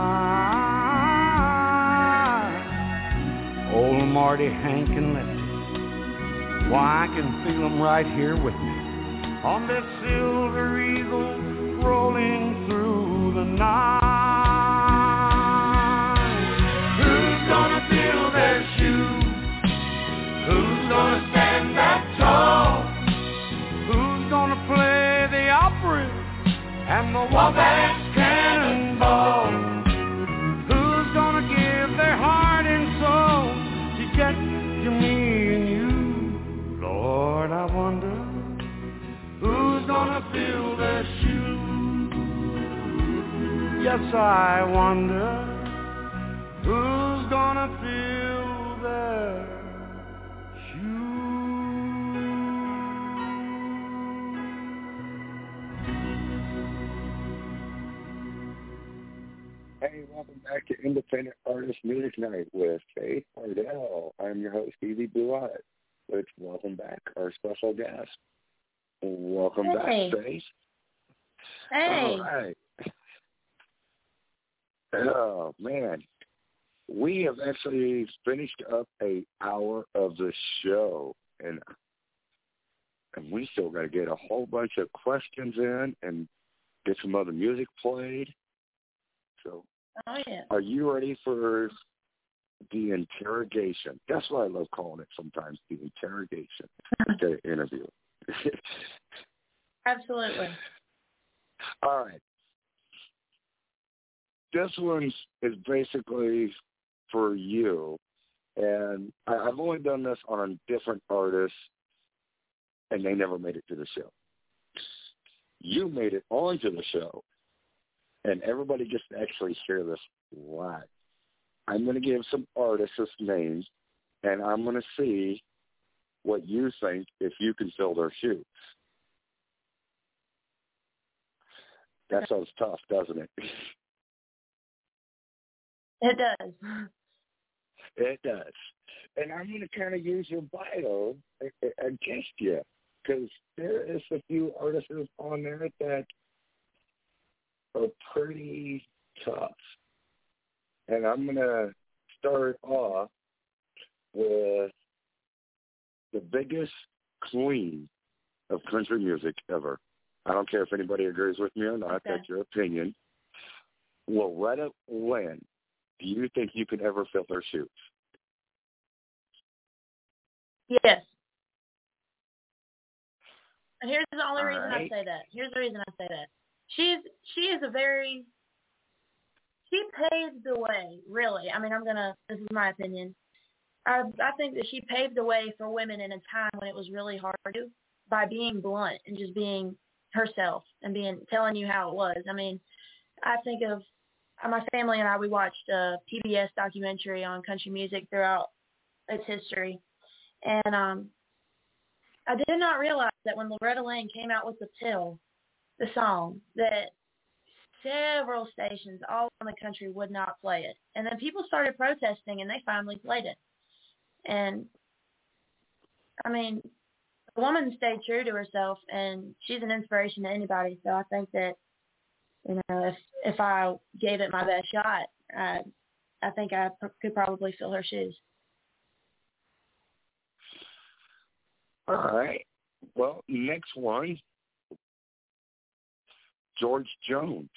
Light. Old Marty, Hank, and Lefty, why, I can feel them right here with me on this Silver Eagle rolling through the night. Who's gonna fill their shoes? Who's gonna stand that tall? Who's gonna play the Opry and the Wabash Cannonball? Who's gonna give their heart and soul to get to me and you? Lord, I wonder who's gonna fill their shoes? Yes, I wonder who's gonna fill their Hey, welcome back to Independent Artist Music Night with Faith Ardell. I'm your host, Stevie Blue Eyes. Let's welcome back our special guest. Welcome back, Faith. Hey. All right. Oh, man. We have actually finished up an hour of the show, and we still got to get a whole bunch of questions in and get some other music played. So, Are you ready for the interrogation? That's what I love calling it sometimes, the interrogation. The interview. Absolutely. All right. This one is basically for you, and I've only done this on different artists, and they never made it to the show. You made it onto the show, and everybody gets to actually hear this live. I'm going to give some artists' names, and I'm going to see what you think if you can fill their shoes. That sounds tough, doesn't it? It does. It does. And I'm going to kind of use your bio against you, because there is a few artists on there that are pretty tough. And I'm going to start off with the biggest queen of country music ever. I don't care if anybody agrees with me or not. Okay. That's your opinion. Loretta Lynn. Do you think you could ever fill her shoes? Yes. And here's the only reason right. I say that. Here's the reason I say that. She paved the way, really. I mean, this is my opinion. I think that she paved the way for women in a time when it was really hard to, by being blunt and just being herself and telling you how it was. I mean, I think of my family and I, we watched a PBS documentary on country music throughout its history. And I did not realize that when Loretta Lynn came out with The Pill, the song, that several stations all around the country would not play it. And then people started protesting, and they finally played it. And, I mean, the woman stayed true to herself, and she's an inspiration to anybody. So I think that, you know, if I gave it my best shot, I think I could probably fill her shoes. All right. Well, next one, George Jones.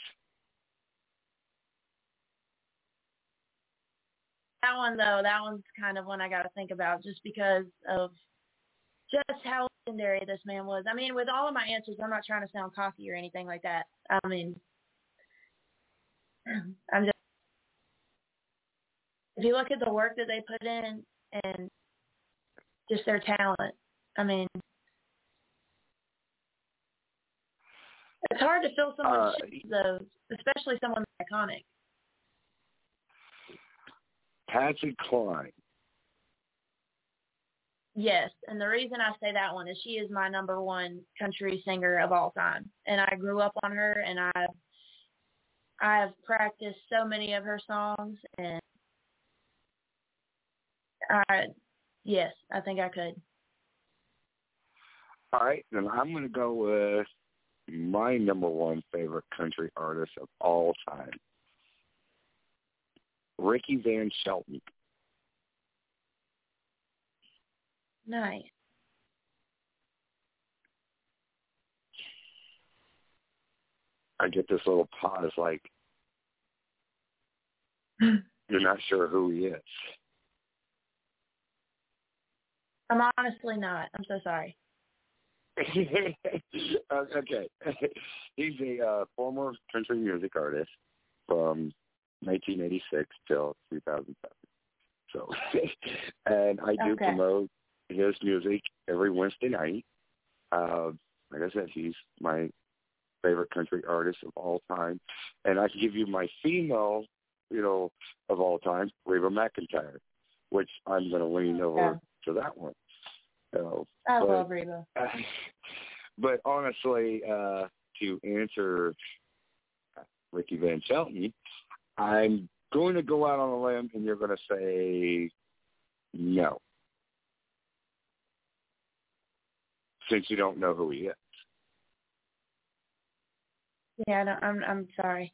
That one's kind of one I got to think about, just because of just how legendary this man was. I mean, with all of my answers, I'm not trying to sound cocky or anything like that. I mean, if you look at the work that they put in and just their talent, I mean, it's hard to fill someone's shoes, though, especially someone iconic. Patsy Cline. Yes, and the reason I say that one is she is my number one country singer of all time, and I grew up on her, and I've practiced so many of her songs, and yes, I think I could. All right, then I'm going to go with my number one favorite country artist of all time, Ricky Van Shelton. Nice. I get this little pause like, you're not sure who he is. I'm honestly not. I'm so sorry. Okay. He's a former country music artist from 1986 till 2007. So, and I do promote his music every Wednesday night. Like I said, he's my favorite country artist of all time. And I can give you my female, of all time, Reba McEntire, which I'm going to lean over to that one. I love Reba. But honestly, to answer Ricky Van Shelton, I'm going to go out on a limb, and you're going to say no, since you don't know who he is. Yeah, no, I'm sorry.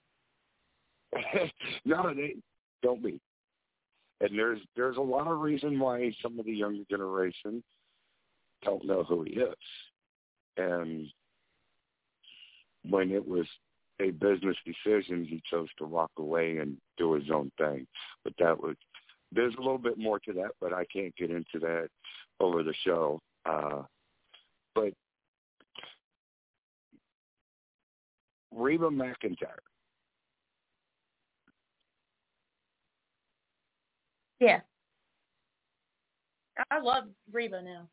No, don't be. And there's a lot of reason why some of the younger generation don't know who he is. And when it was a business decision, he chose to walk away and do his own thing. But there's a little bit more to that, but I can't get into that over the show. But Reba McEntire. Yeah. I love Reba now.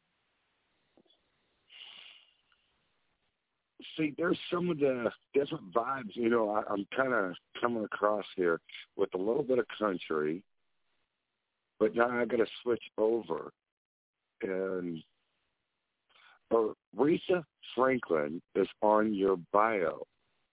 See, there's some of the different vibes, I'm kind of coming across here with a little bit of country, but now I got to switch over. And Aretha Franklin is on your bio,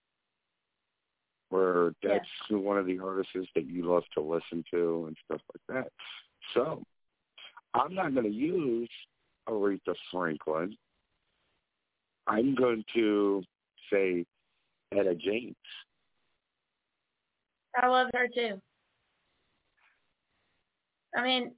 where that's one of the artists that you love to listen to and stuff like that. So I'm not going to use Aretha Franklin. I'm going to say Etta James. I love her too. I mean,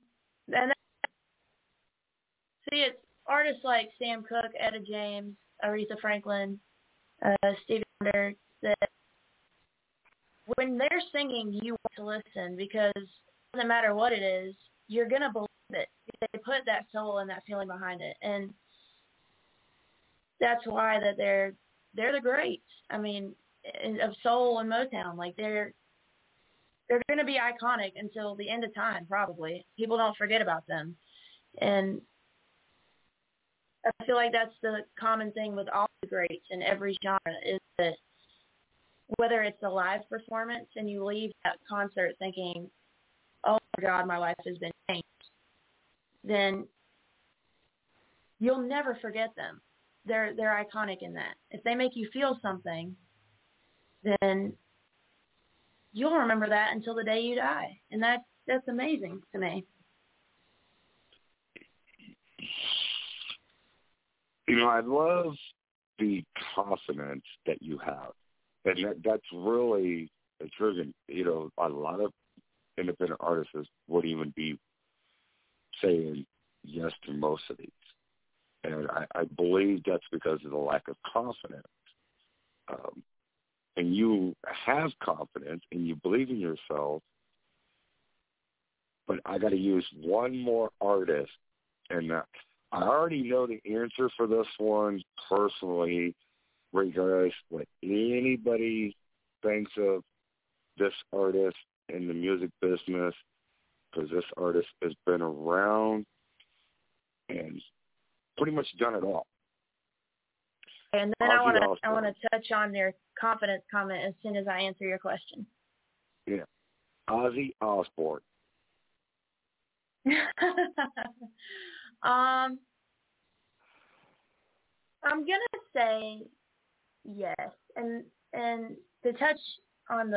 it's artists like Sam Cooke, Etta James, Aretha Franklin, Stevie Wonder, that when they're singing, you want to listen, because it doesn't matter what it is, you're going to believe it. They put that soul and that feeling behind it. And that's why that they're the greats. I mean, of soul and Motown. Like they're going to be iconic until the end of time, probably. People don't forget about them. And I feel like that's the common thing with all the greats in every genre is that whether it's a live performance and you leave that concert thinking, oh my God, my life has been changed, then you'll never forget them. They're iconic in that. If they make you feel something, then you'll remember that until the day you die. And that's amazing to me. You know, I love the confidence that you have. And that's really driven. You know, a lot of independent artists wouldn't even be saying yes to most of these. And I believe that's because of the lack of confidence. And you have confidence and you believe in yourself, but I got to use one more artist. And I already know the answer for this one personally, regardless what anybody thinks of this artist in the music business, because this artist has been around and pretty much done it all. And then I want to touch on their confidence comment as soon as I answer your question. Yeah, Ozzy Osbourne. I'm gonna say yes, and to touch on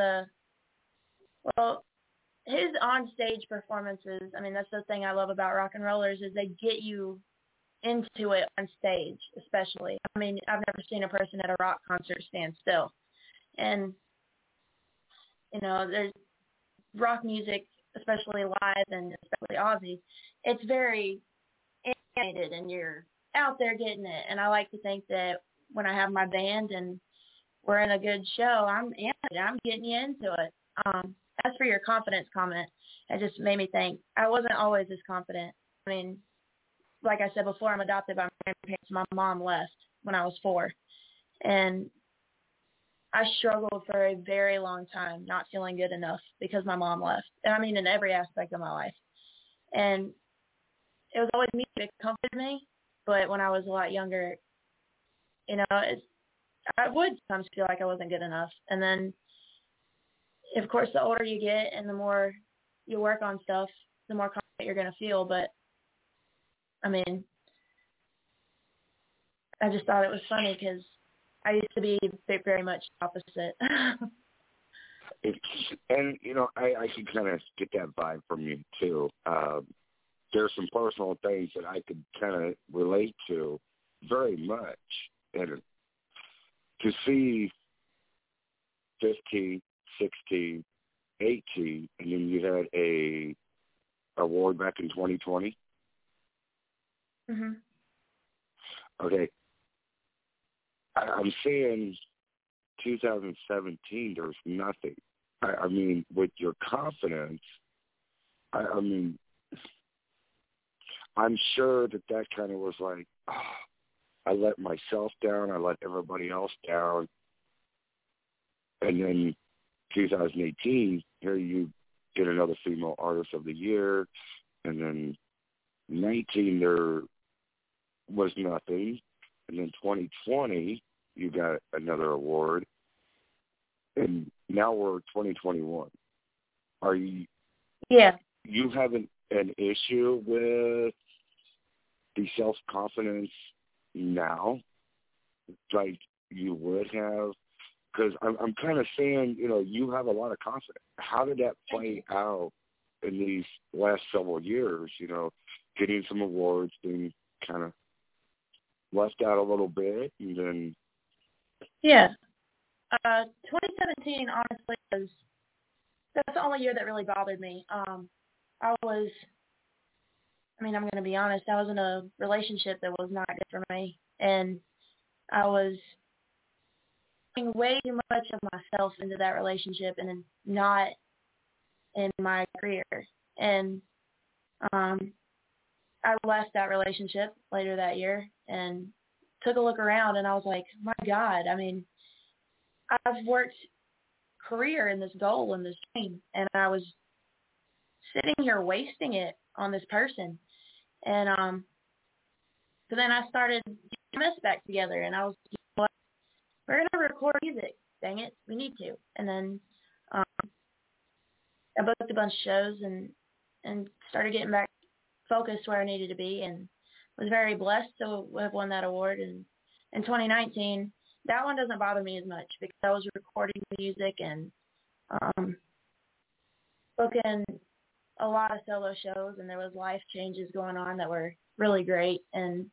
his on-stage performances. I mean, that's the thing I love about rock and rollers is they get you into it on stage, especially. I mean, I've never seen a person at a rock concert stand still. And, you know, there's rock music, especially live and especially Ozzy, it's very animated and you're out there getting it. And I like to think that when I have my band and we're in a good show, I'm getting you into it. As for your confidence comment, it just made me think I wasn't always this confident. I mean, like I said before, I'm adopted by my grandparents. My mom left when I was 4. And I struggled for a very long time not feeling good enough because my mom left. And I mean, in every aspect of my life. And it was always me that comforted me. But when I was a lot younger, you know, I would sometimes feel like I wasn't good enough. And then, of course, the older you get and the more you work on stuff, the more confident you're going to feel. But I mean, I just thought it was funny because I used to be very much opposite. And, you know, I can kind of get that vibe from you, too. There's some personal things that I could kind of relate to very much. And to see 15, 16, 18, and then you had a award back in 2020. Mm-hmm. Okay. I'm saying 2017, there's nothing. I mean, with your confidence, I mean, I'm sure that kind of was like, oh, I let myself down. I let everybody else down. And then 2018, here you get another Female Artist of the Year. And then 19, there was nothing. And then 2020, you got another award. And now we're 2021. Are you? Yeah. You having an issue with the self-confidence now, like you would have? Because I'm kind of saying, you know, you have a lot of confidence. How did that play out in these last several years? You know, getting some awards, being kind of left out a little bit, and then. Yeah. 2017, honestly, that's the only year that really bothered me. I'm going to be honest, I was in a relationship that was not good for me, and I was putting way too much of myself into that relationship and not in my career. And I left that relationship later that year and took a look around, and I was like, my God, I mean, I've worked career in this goal and this dream, and I was sitting here wasting it on this person. And so then I started DMS back together, and I was, you know what, we're going to record music. Dang it, we need to. And then I booked a bunch of shows and started getting back focused where I needed to be, and was very blessed to have won that award. And in 2019, that one doesn't bother me as much because I was recording music and booking a lot of solo shows, and there was life changes going on that were really great. And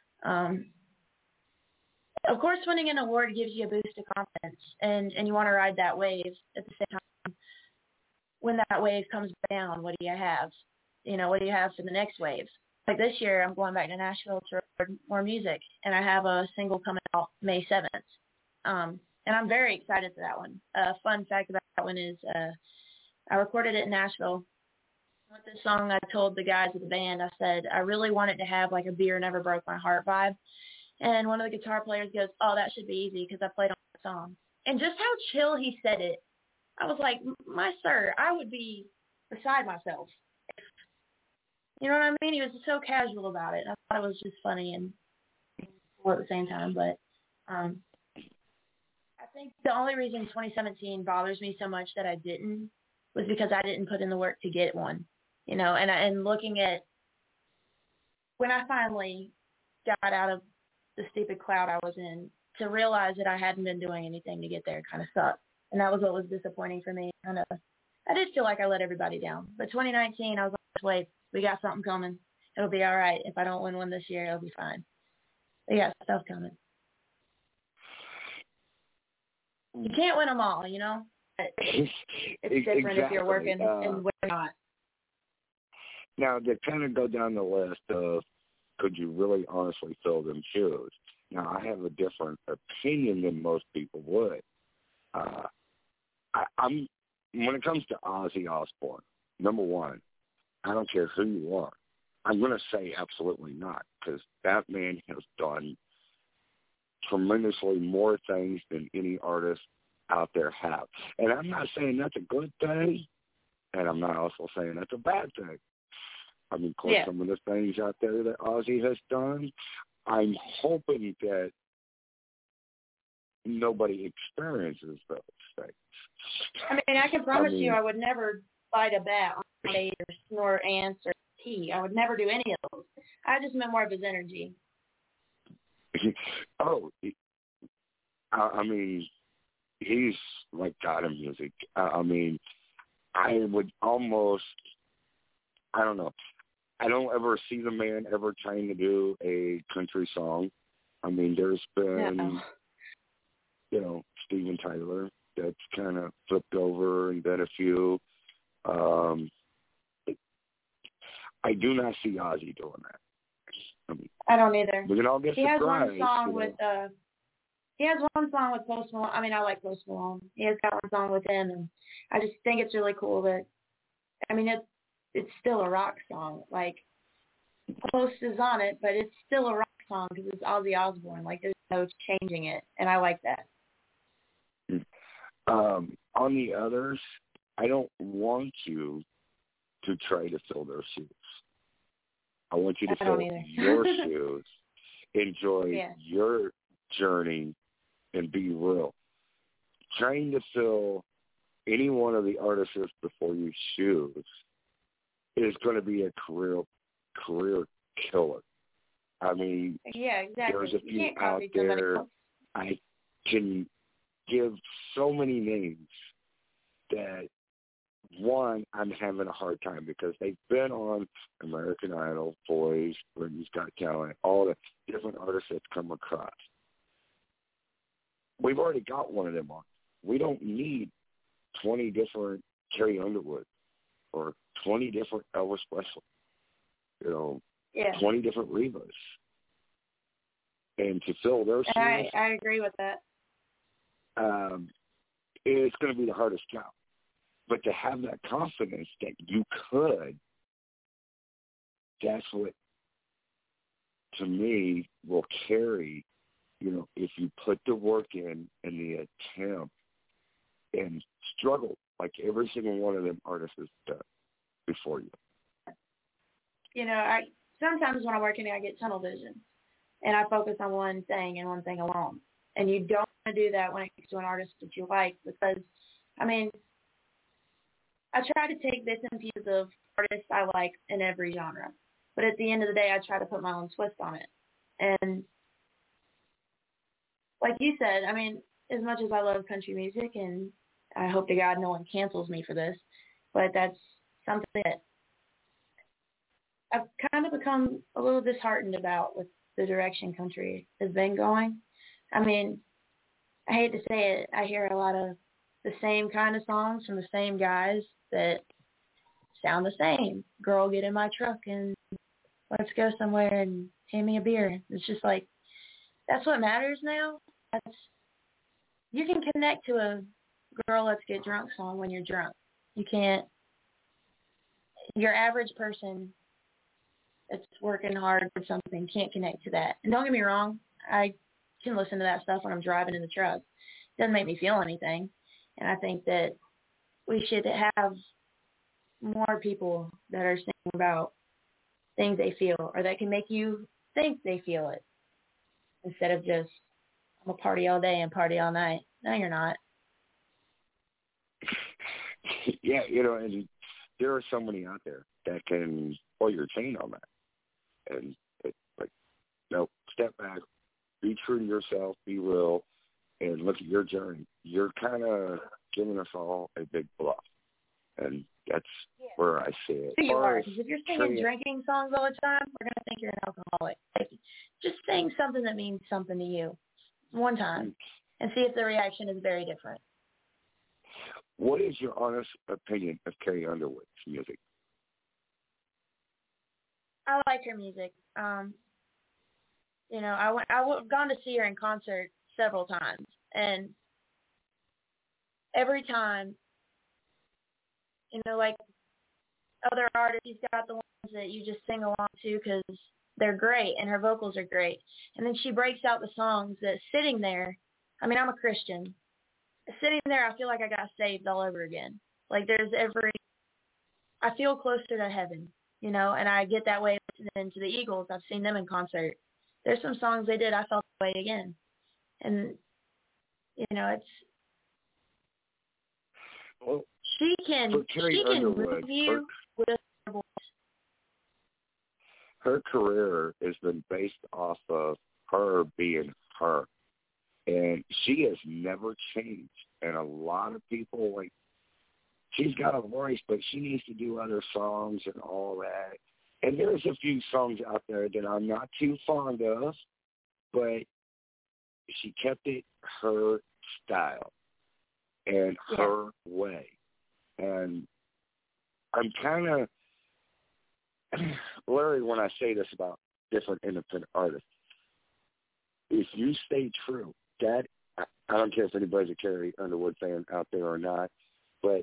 of course, winning an award gives you a boost of confidence, and you want to ride that wave. At the same time, when that wave comes down, what do you have? You know, what do you have for the next wave? Like this year, I'm going back to Nashville to record more music, and I have a single coming out May 7th. And I'm very excited for that one. Fun fact about that one is I recorded it in Nashville. With this song, I told the guys of the band, I said, I really want it to have like a Beer Never Broke My Heart vibe. And one of the guitar players goes, oh, that should be easy because I played on that song. And just how chill he said it, I was like, my sir, I would be beside myself. You know what I mean? He was just so casual about it. I thought it was just funny and cool at the same time. But I think the only reason 2017 bothers me so much that I didn't was because I didn't put in the work to get one. You know, and looking at when I finally got out of the stupid cloud I was in, to realize that I hadn't been doing anything to get there kind of sucked. And that was what was disappointing for me. I did feel like I let everybody down. But 2019, I was like, wait, we got something coming. It'll be all right. If I don't win one this year, it'll be fine. We got stuff coming. You can't win them all, you know? But it's different if you're working and we're not. Now, to kind of go down the list of could you really honestly fill them shoes? Now, I have a different opinion than most people would. I'm when it comes to Ozzy Osbourne, number one, I don't care who you are. I'm going to say absolutely not, because that man has done tremendously more things than any artist out there have. And I'm not saying that's a good thing, and I'm not also saying that's a bad thing. I mean, of course, some of the things out there that Ozzy has done, I'm hoping that nobody experiences those things. I mean, I can promise you I would never fight a bat on stage or snort ants or tea. I would never do any of those. I just meant more of his energy. I mean, he's like God of music. I mean, I would almost, I don't know. I don't ever see the man ever trying to do a country song. I mean, there's been, you know, Steven Tyler that's kind of flipped over and done a few. I do not see Ozzy doing that. I mean, I don't either. We can all get surprised. He has one song with Post Malone. I mean, I like Post Malone. He has got one song with him, and I just think it's really cool that, I mean, it's still a rock song. Like, Post is on it, but it's still a rock song because it's Ozzy Osbourne. Like, there's no changing it, and I like that. On the others, I don't want you to try to fill their shoes. I want you to fill your shoes, enjoy your journey, and be real. Trying to fill any one of the artists before your shoes is going to be a career killer. I mean, there's a few out there. I can give so many names that, one, I'm having a hard time because they've been on American Idol, Voice, Britain's Got Talent, all the different artists that's come across. We've already got one of them on. We don't need 20 different Carrie Underwood or 20 different Elvis Presley, 20 different Revas. And to fill their shoes, I agree with that. It's going to be the hardest job. But to have that confidence that you could, that's what, to me, will carry if you put the work in and the attempt and struggle like every single one of them artists has done before you. I sometimes when I'm working, I get tunnel vision, and I focus on one thing and one thing alone. And you don't want to do that when it comes to an artist that you like, because, I try to take bits and pieces of artists I like in every genre. But at the end of the day, I try to put my own twist on it. And like you said, as much as I love country music, and I hope to God no one cancels me for this, but that's something that I've kind of become a little disheartened about with the direction country has been going. I hate to say it, I hear a lot of the same kind of songs from the same guys that sound the same. Girl, get in my truck and let's go somewhere and hand me a beer. It's just like, that's what matters now. You can connect to a girl, let's get drunk song when you're drunk. You can't, your average person that's working hard for something can't connect to that. And don't get me wrong, I can listen to that stuff when I'm driving in the truck. It doesn't make me feel anything. And I think that we should have more people that are singing about things they feel, or that can make you think they feel it, instead of just, I'm gonna party all day and party all night. No, you're not. Yeah, and there are so many out there that can pull your chain on that. And it's like, no, step back, be true to yourself, be real, and look at your journey. You're kind of giving us all a big bluff. And that's where I see it. You are, because if you're singing drinking songs all the time, we're going to think you're an alcoholic. Like, just sing something that means something to you one time and see if the reaction is very different. What is your honest opinion of Carrie Underwood's music? I like her music. I've gone to see her in concert several times, and every time, like other artists, she's got the ones that you just sing along to because they're great and her vocals are great. And then she breaks out the songs that sitting there, I'm a Christian. Sitting there, I feel like I got saved all over again. Like I feel closer to heaven, and I get that way listening to the Eagles. I've seen them in concert. There's some songs they did, I felt that way again. And, it's... Well, she can move you with her voice. Her career has been based off of her being her. And she has never changed. And a lot of people, she's got a voice, but she needs to do other songs and all that. And there's a few songs out there that I'm not too fond of, but she kept it her style and her way. And I'm kind of, Larry, when I say this about different independent artists, if you stay true, that, I don't care if anybody's a Carrie Underwood fan out there or not, but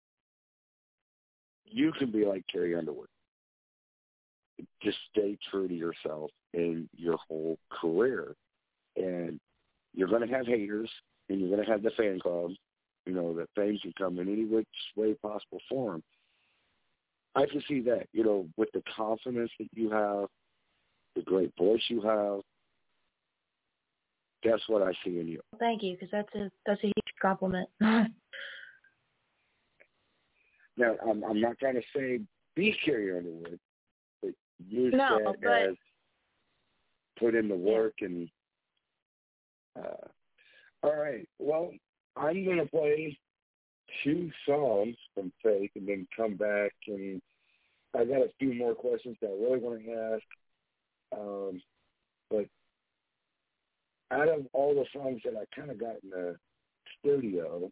you can be like Carrie Underwood. Just stay true to yourself in your whole career. And you're going to have haters, and you're going to have the fan club, that fame can come in any which way possible form. I can see that, with the confidence that you have, the great voice you have, that's what I see in you. Thank you, because that's a huge compliment. Now, I'm not trying to say be Carrie Underwood, but use that as put in the work. And all right, well, I'm going to play 2 songs from Faith and then come back, and I got a few more questions that I really want to ask. But out of all the songs that I kind of got in the studio,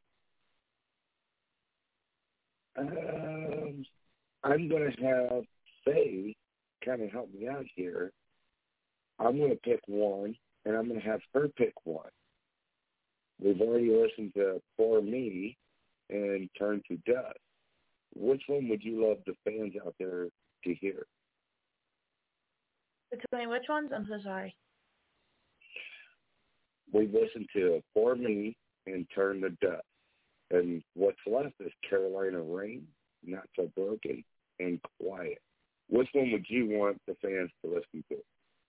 I'm going to have Faye kind of help me out here. I'm going to pick one, and I'm going to have her pick one. We've already listened to For Me and Turn to Dust. Which one would you love the fans out there to hear? Between which ones? I'm so sorry. we listened to For Me and Turn to Dust. And what's left is Carolina Rain, Not So Broken, and Quiet. Which one would you want the fans to listen to?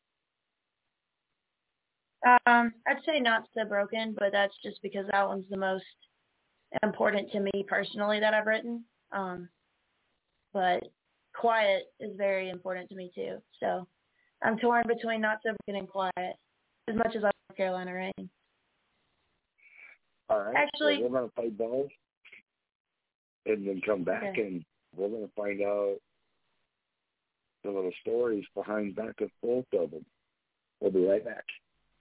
I'd say Not So Broken, but that's just because that one's the most important to me personally that I've written. But Quiet is very important to me too. So I'm torn between Not So Broken and Quiet, as much as I love Carolina Rain. All right. Actually, so we're going to play both and then come back and we're going to find out the little stories behind back of both of them. We'll be right back.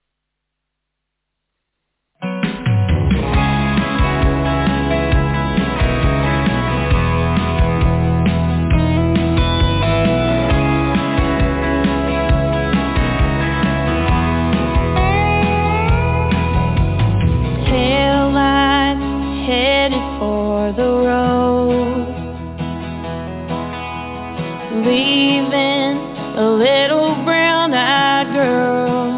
For the road, leaving a little brown-eyed girl,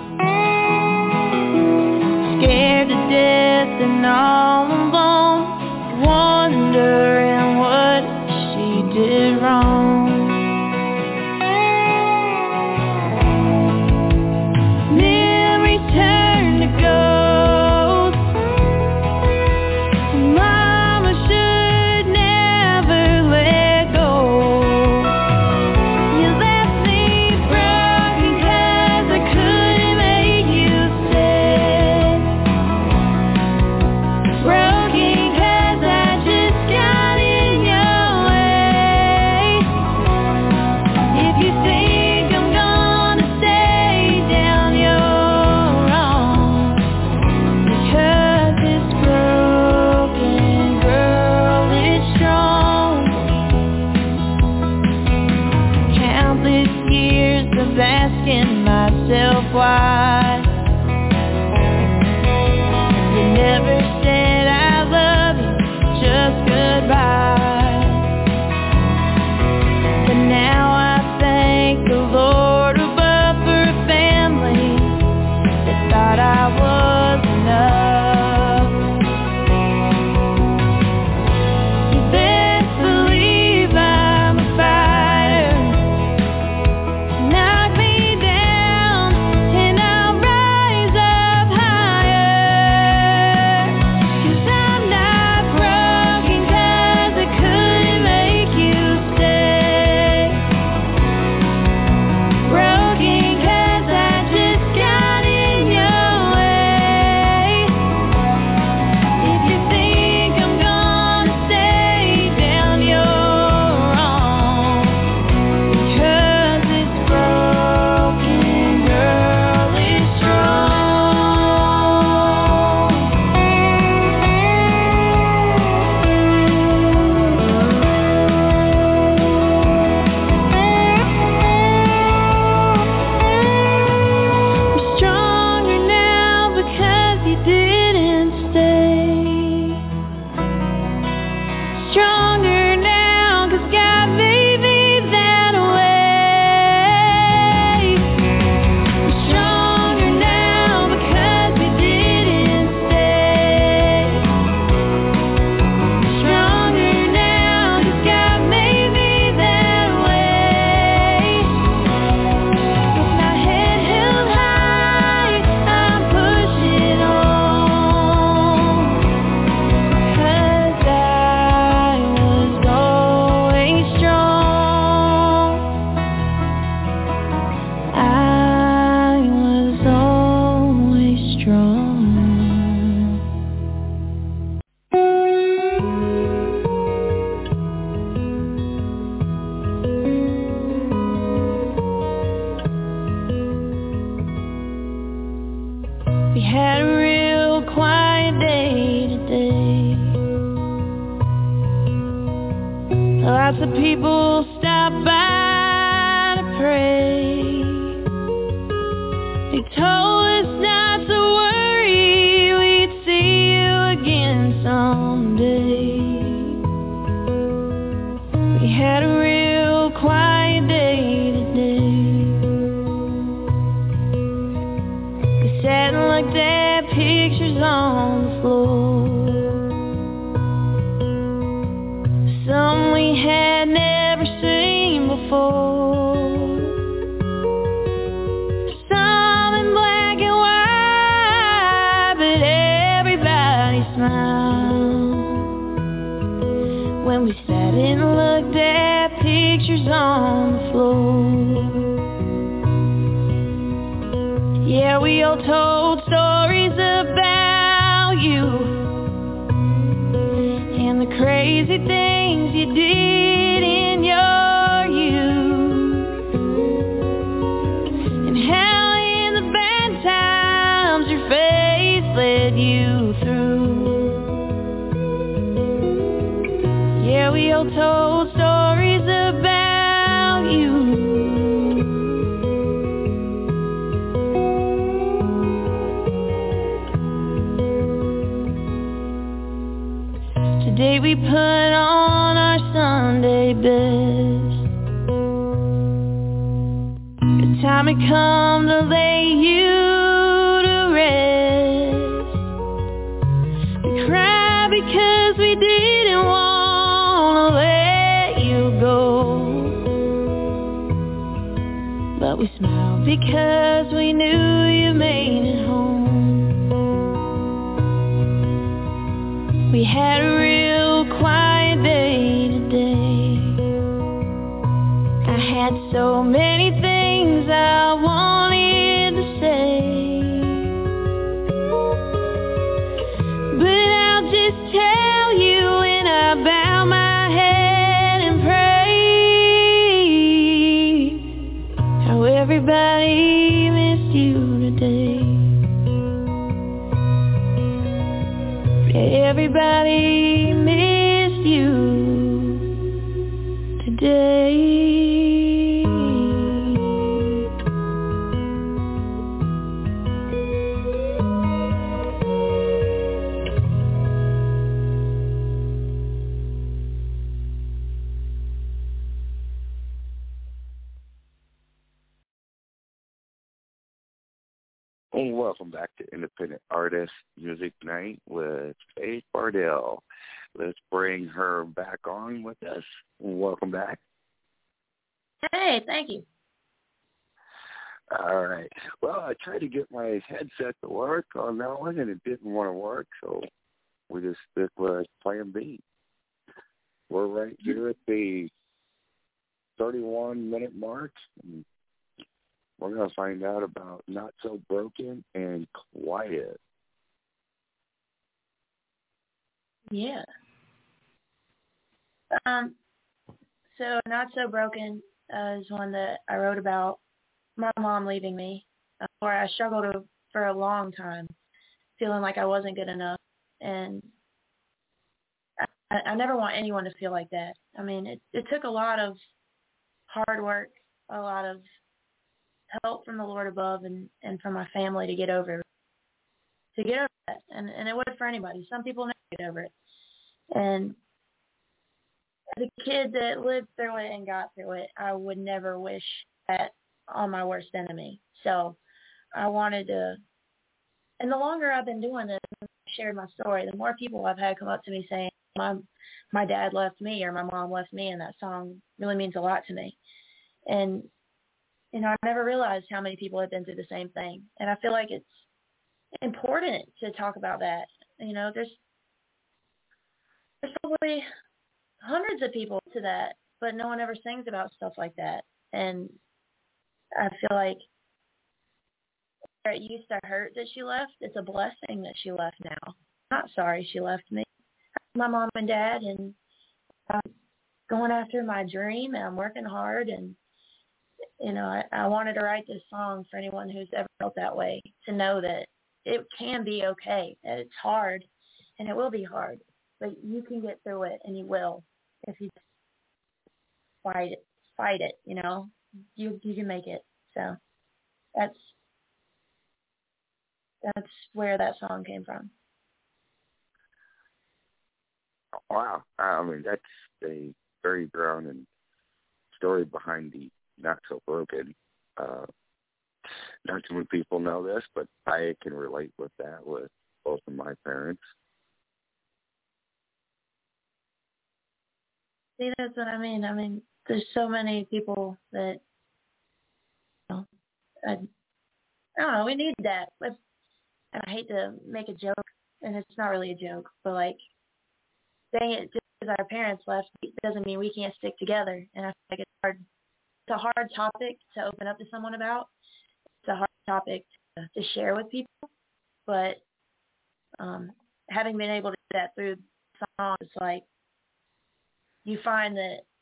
scared to death and all alone, wondering what she did wrong. Memories turn to gold. Why you never said I love you, just goodbye. But now I thank the Lord above for a family that thought I was enough. You best believe I'm a fighter. Knock me down and I'll rise up higher. 'Cause I'm not broken 'cause I couldn't make you stay. Broken 'cause I just got in your way. If you think I'm gonna stay down, you're wrong. Because it's broken, girl, it's strong. I'm stronger now because you didn't stay. Stronger now 'cause God made me that way. I'm stronger now because you didn't stay. Stronger now 'cause God made me that way. With my head held high, I'm pushing on. 'Cause I was always strong. I was always strong. We had a real quiet day today. Lots of people stopped by to pray. They told us not to worry, we'd see you again someday. We had a real quiet day today. We sat and looked at we all told stories about you and the crazy things you did in your youth, and how in the bad times your faith led you through. Yeah, we all told stories about you. Today we put on our Sunday best. The time had come to lay you to rest. We cried because we didn't want to let you go, but we smiled because we knew you made it home. We had a real quiet day today. I had so many things I wanted to say, but I'll just tell you when I bow my head and pray how everybody missed you today. Everybody missed you today. And welcome back to Independent Artist Music Night with Faith Bardell. Let's bring her back on with us. Welcome back. Hey, thank you. All right. Well, I tried to get my headset to work on that one, and it didn't want to work, so we just stick with Plan B. We're right here at the 31-minute mark. And we're going to find out about Not So Broken and Quiet. Yeah. So Not So Broken is one that I wrote about my mom leaving me, where I struggled for a long time, feeling like I wasn't good enough. And I never want anyone to feel like that. I mean, it took a lot of hard work, a lot of help from the Lord above and from my family to get over that. And it would for anybody. Some people never get over it. And as a kid that lived through it and got through it, I would never wish that on my worst enemy. So I wanted to, and the longer I've been doing this, I shared my story, the more people I've had come up to me saying, my dad left me or my mom left me, and that song really means a lot to me. And, you know, I never realized how many people have been through the same thing. And I feel like it's important to talk about that. You know, there's probably hundreds of people to that, but no one ever sings about stuff like that. And I feel like it used to hurt that she left. It's a blessing that she left now. I'm not sorry she left me. My mom and dad, and I'm going after my dream, and I'm working hard. And, you know, I wanted to write this song for anyone who's ever felt that way, to know that it can be okay, that it's hard, and it will be hard, but you can get through it, and you will if you fight it, you know. You can make it. So that's where that song came from. Wow. I mean, that's a very grounded story behind the Not So Broken. Not too many people know this, but I can relate with that with both of my parents. See, that's what I mean. I mean, there's so many people that, you know, I don't know, we need that. And I hate to make a joke, and it's not really a joke, but like, saying it just because our parents left doesn't mean we can't stick together. And I feel like it's hard. It's a hard topic to open up to someone about. It's a hard topic to share with people. But having been able to do that through songs, it's like you find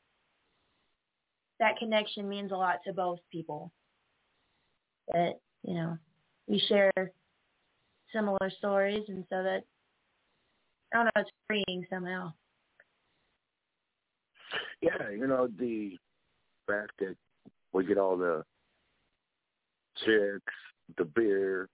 that connection means a lot to both people. That, you know, we share similar stories, and so that, I don't know, it's freeing somehow. Yeah, you know, the fact that we get all the chicks, the beer,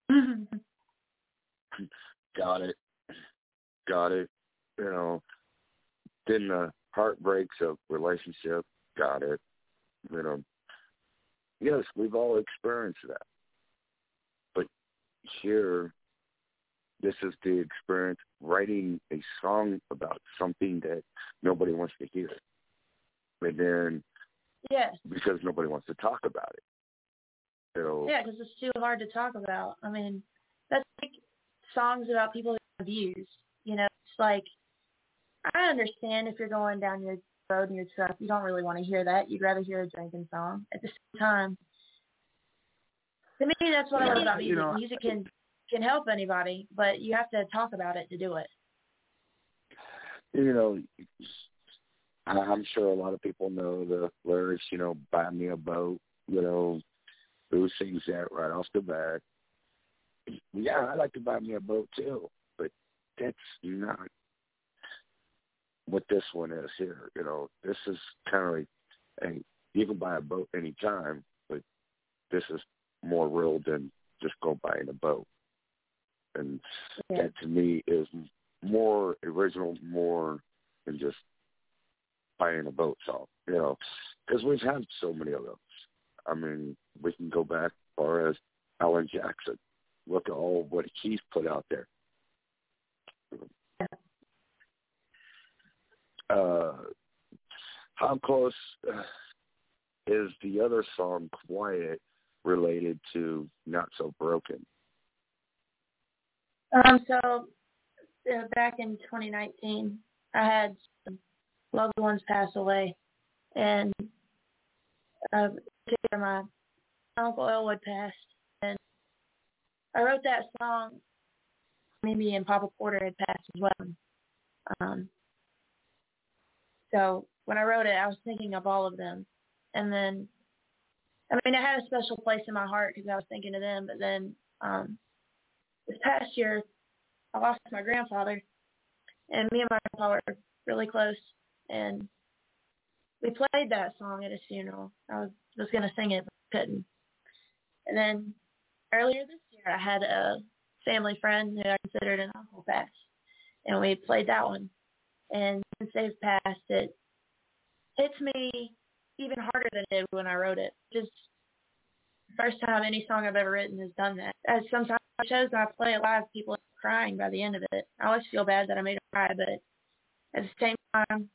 got it, you know, then the heartbreaks of relationship, got it, you know. Yes, we've all experienced that. But here, this is the experience, writing a song about something that nobody wants to hear. And then, yes, because nobody wants to talk about it. So, yeah, because it's too hard to talk about. I mean, that's like songs about people who are abused. You know, it's like, I understand if you're going down your road in your truck, you don't really want to hear that. You'd rather hear a drinking song. At the same time, to me, that's what I love about music. You know, Music can help anybody, but you have to talk about it to do it. You know, I'm sure a lot of people know the lyrics, you know, Buy Me a Boat, you know, who sings that right off the bat. Yeah, I like to buy me a boat too, but that's not what this one is here. You know, this is kind of like, hey, you can buy a boat anytime, but this is more real than just go buying a boat. And that to me is more original, more than just buying a boat song, you know, because we've had so many of those. I mean, we can go back as far as Alan Jackson. Look at all what he's put out there. How close is the other song, Quiet, related to Not So Broken? So back in 2019, I had some loved ones pass away, and my Uncle Elwood passed, and I wrote that song. Mimi and Papa Porter had passed as well. So when I wrote it, I was thinking of all of them, and then, I mean, it had a special place in my heart because I was thinking of them. But then this past year, I lost my grandfather, and me and my grandpa were really close, and we played that song at his funeral. I was going to sing it, but couldn't. And then earlier this year, I had a family friend who I considered an uncle pass, and we played that one. And since they've passed, it hits me even harder than it did when I wrote it. Just the first time any song I've ever written has done that. As sometimes shows when I play it live, people are crying by the end of it. I always feel bad that I made them cry, but at the same time,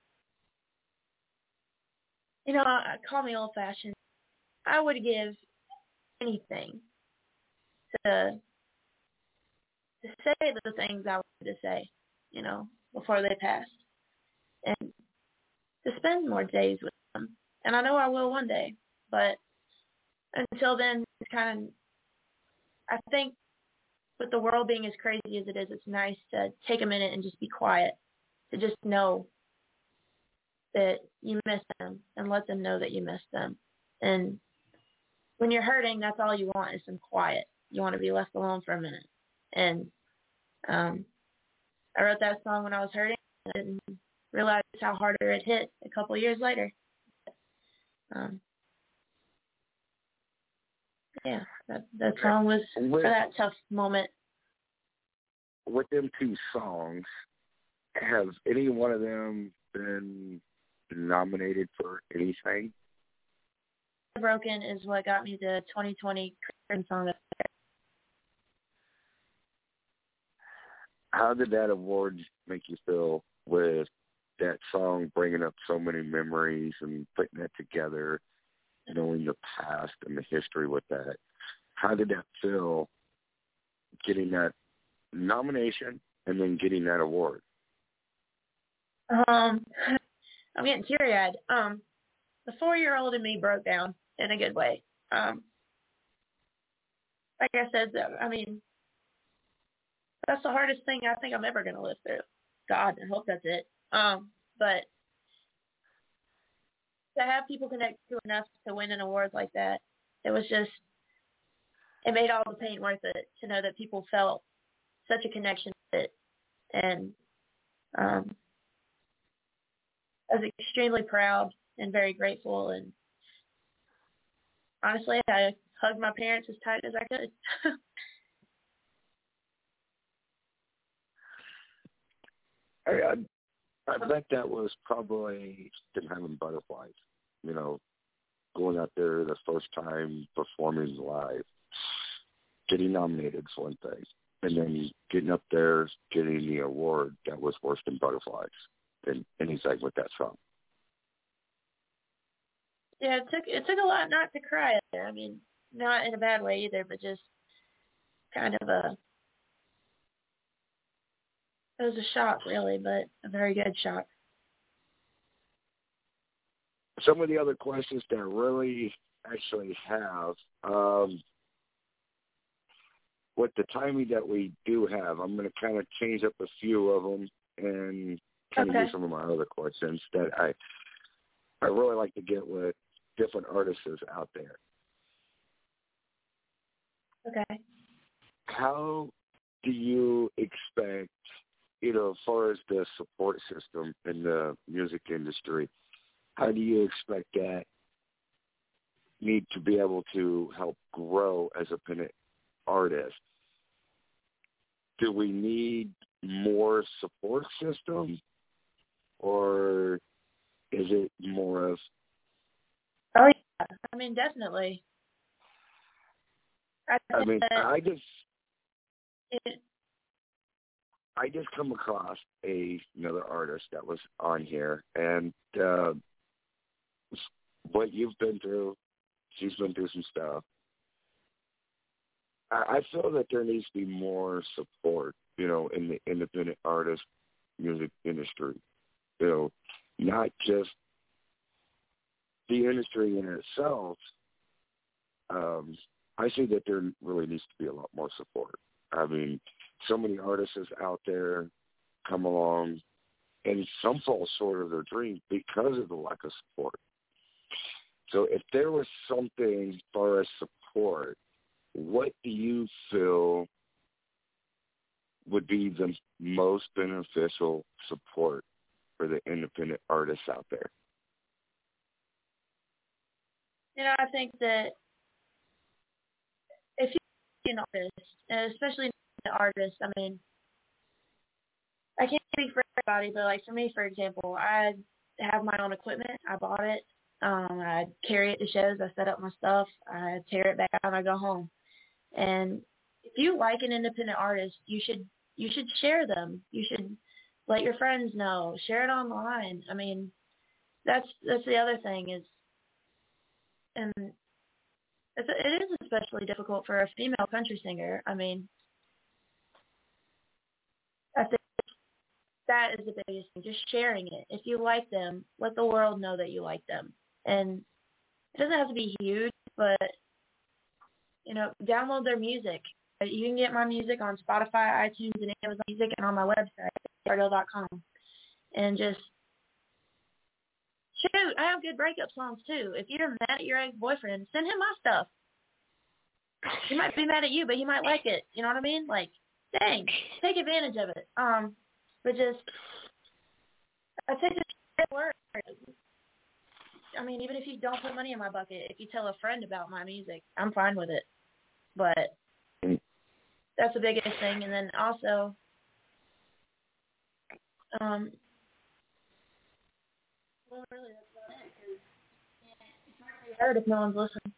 you know, call me old-fashioned. I would give anything to say the things I wanted to say, you know, before they passed, and to spend more days with them. And I know I will one day, but until then, it's kind of, I think with the world being as crazy as it is, it's nice to take a minute and just be quiet, to just know that you miss them and let them know that you miss them. And when you're hurting, that's all you want is some quiet. You want to be left alone for a minute. And I wrote that song when I was hurting and realized how harder it hit a couple years later. Yeah, that song was for that tough moment. With them two songs, have any one of them been nominated for anything? Broken is what got me the 2020 Christian Song of the Year. How did that award make you feel with that song bringing up so many memories and putting that together, knowing the past and the history with that? How did that feel, getting that nomination and then getting that award? I'm getting teary-eyed. The 4-year-old in me broke down in a good way. I like I said, I mean, that's the hardest thing I think I'm ever going to live through. God, I hope that's it. But to have people connect to enough to win an award like that, it made all the pain worth it to know that people felt such a connection to it. And I was extremely proud and very grateful. And honestly, I hugged my parents as tight as I could. I bet that was probably having butterflies, you know, going out there the first time performing live, getting nominated for one thing, and then getting up there, getting the award that was worse than butterflies. And he's like, with that song. Yeah, it took a lot not to cry out there. I mean, not in a bad way either, but just kind of it was a shock, really, but a very good shock. Some of the other questions that I really actually have, with the timing that we do have, I'm going to kind of change up a few of them and kind of use some of my other questions that I really like to get with different artists out there. Okay. How do you expect, you know, as far as the support system in the music industry, how do you expect that need to be able to help grow as a independent artist? Do we need more support system, or is it more of... Oh, yeah. I mean, definitely. I just come across another artist that was on here, and what you've been through, she's been through some stuff. I feel that there needs to be more support, you know, in the independent artist music industry. You know, not just the industry in itself. I see that there really needs to be a lot more support. I mean, so many artists out there come along, and some fall short of their dream because of the lack of support. So if there was something as far as support, what do you feel would be the most beneficial support for the independent artists out there? You know, I think that if you're an artist, and especially an artist, I mean, I can't speak for everybody, but like for me, for example, I have my own equipment. I bought it. I carry it to shows. I set up my stuff. I tear it back out and I go home. And if you like an independent artist, you should share them. You should let your friends know. Share it online. I mean, that's the other thing is, and it is especially difficult for a female country singer. I mean, I think that is the biggest thing, just sharing it. If you like them, let the world know that you like them. And it doesn't have to be huge, but, you know, download their music. You can get my music on Spotify, iTunes, and Amazon Music, and on my website, Dardo.com. And just shoot, I have good breakup songs, too. If you're mad at your ex-boyfriend, send him my stuff. He might be mad at you, but he might like it. You know what I mean? Like, dang, take advantage of it. But just, I think it's work. I mean, even if you don't put money in my bucket, if you tell a friend about my music, I'm fine with it. But that's the biggest thing. And then also, well, really, that's about it. Because it's not going to be heard if no one's listening.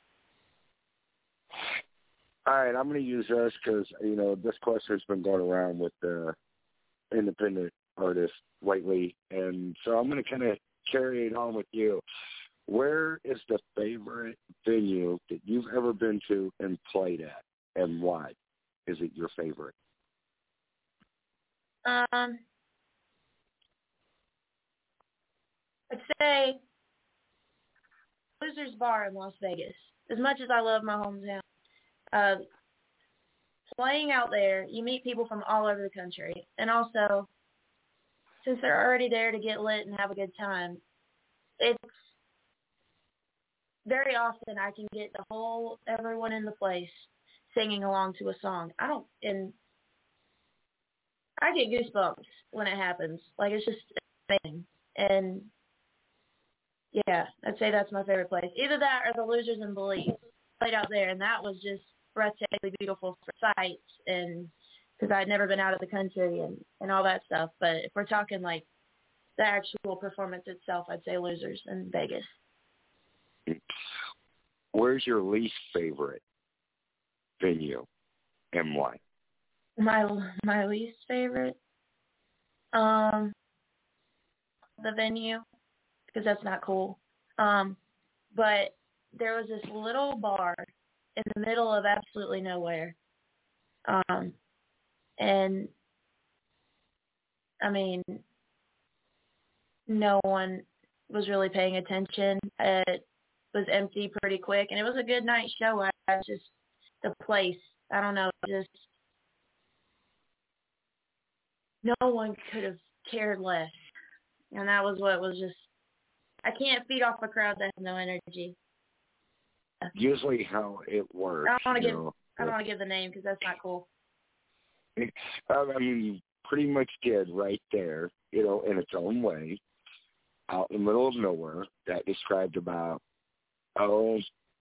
All right, I'm going to use this because, you know, this question's been going around with the independent artist lately. And so I'm going to kind of carry it on with you. Where is the favorite venue that you've ever been to and played at, and why is it your favorite? I'd say Losers Bar in Las Vegas. As much as I love my hometown, playing out there, you meet people from all over the country. And also, since they're already there to get lit and have a good time, it's very often I can get everyone in the place singing along to a song. I get goosebumps when it happens. Like, it's just amazing. And yeah, I'd say that's my favorite place. Either that or the Losers in Belize played out there, and that was just breathtakingly beautiful sights, and because I'd never been out of the country and all that stuff. But if we're talking like the actual performance itself, I'd say Losers in Vegas. Where's your least favorite venue and why? My least favorite? The venue, because that's not cool. But there was this little bar in the middle of absolutely nowhere. And, I mean, no one was really paying attention. It was empty pretty quick, and it was a good night show. Just the place, I don't know, just no one could have cared less. And that was what was just, I can't feed off a crowd that has no energy. Usually how it works. I don't want to give the name because that's not cool. I mean, you pretty much did right there, in its own way, out in the middle of nowhere. That described about, 50%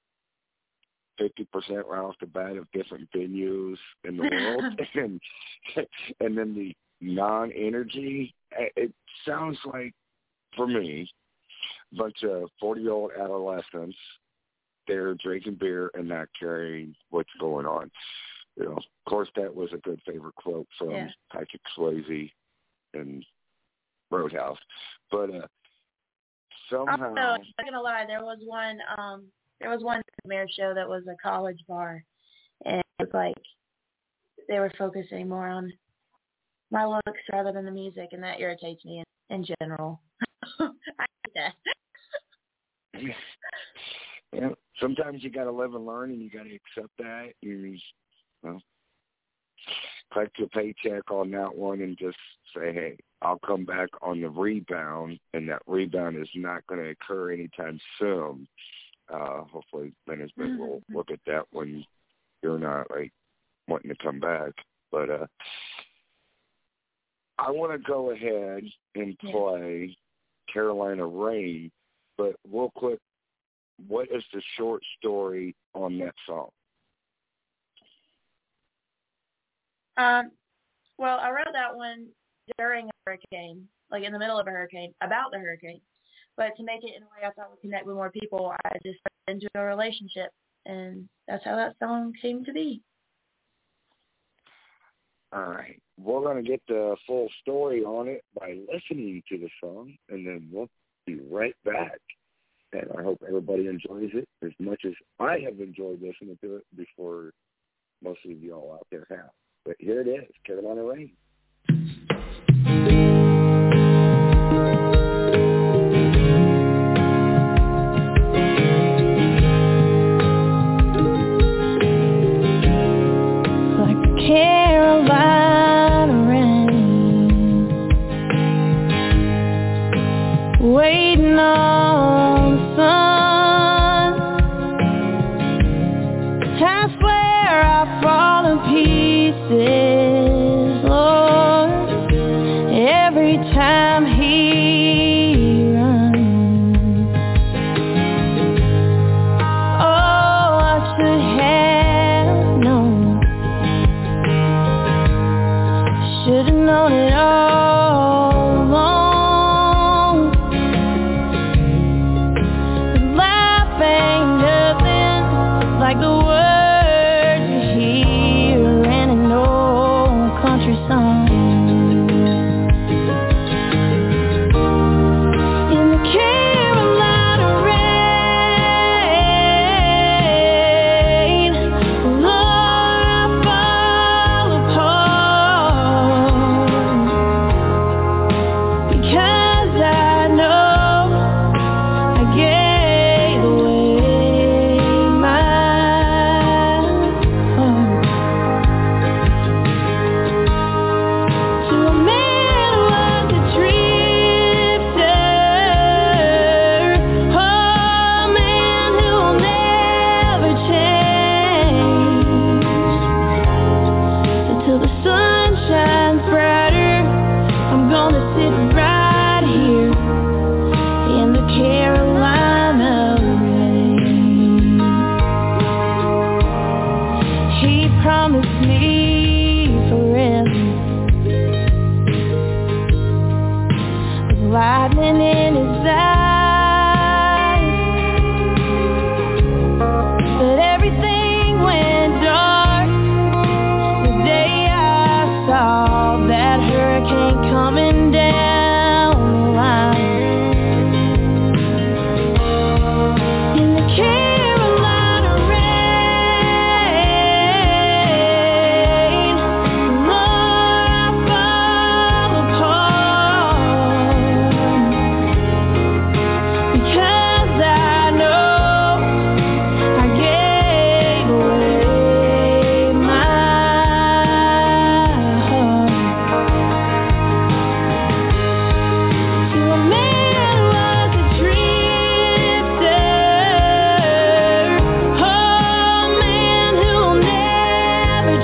right off the bat of different venues in the world. and then the non-energy, it sounds like, for me, a bunch of 40-year-old adolescents, they're drinking beer and not caring what's going on. Of course, that was a good favorite quote from Patrick Swayze in Roadhouse. But somehow, I'm not gonna lie, there was one Nightmare show that was a college bar, and it was like they were focusing more on my looks rather than the music, and that irritates me in general. I hate that. Yeah, sometimes you got to live and learn, and you got to accept that. You collect your paycheck on that one and just say, hey, I'll come back on the rebound, and that rebound is not going to occur anytime soon. Hopefully management will look at that when you're not, like, wanting to come back. But I want to go ahead and play Carolina Rain, but real quick, what is the short story on that song? Well, I wrote that one during a hurricane, like in the middle of a hurricane, about the hurricane. But to make it in a way I thought would connect with more people, I just started into a relationship, and that's how that song came to be. All right. We're going to get the full story on it by listening to the song, and then we'll be right back. And I hope everybody enjoys it as much as I have enjoyed listening to it before most of you all out there have. But here it is, Carolina Rain. Like Carolina rain, waiting on the sun. I swear I fall in pieces, Lord, promised me forever. With lightning in his eyes, but everything went dark the day I saw that hurricane coming down the line. In the Carolina rain, the more I fall apart, because I know I gave away my heart to a man who was a drifter, oh, man who'll never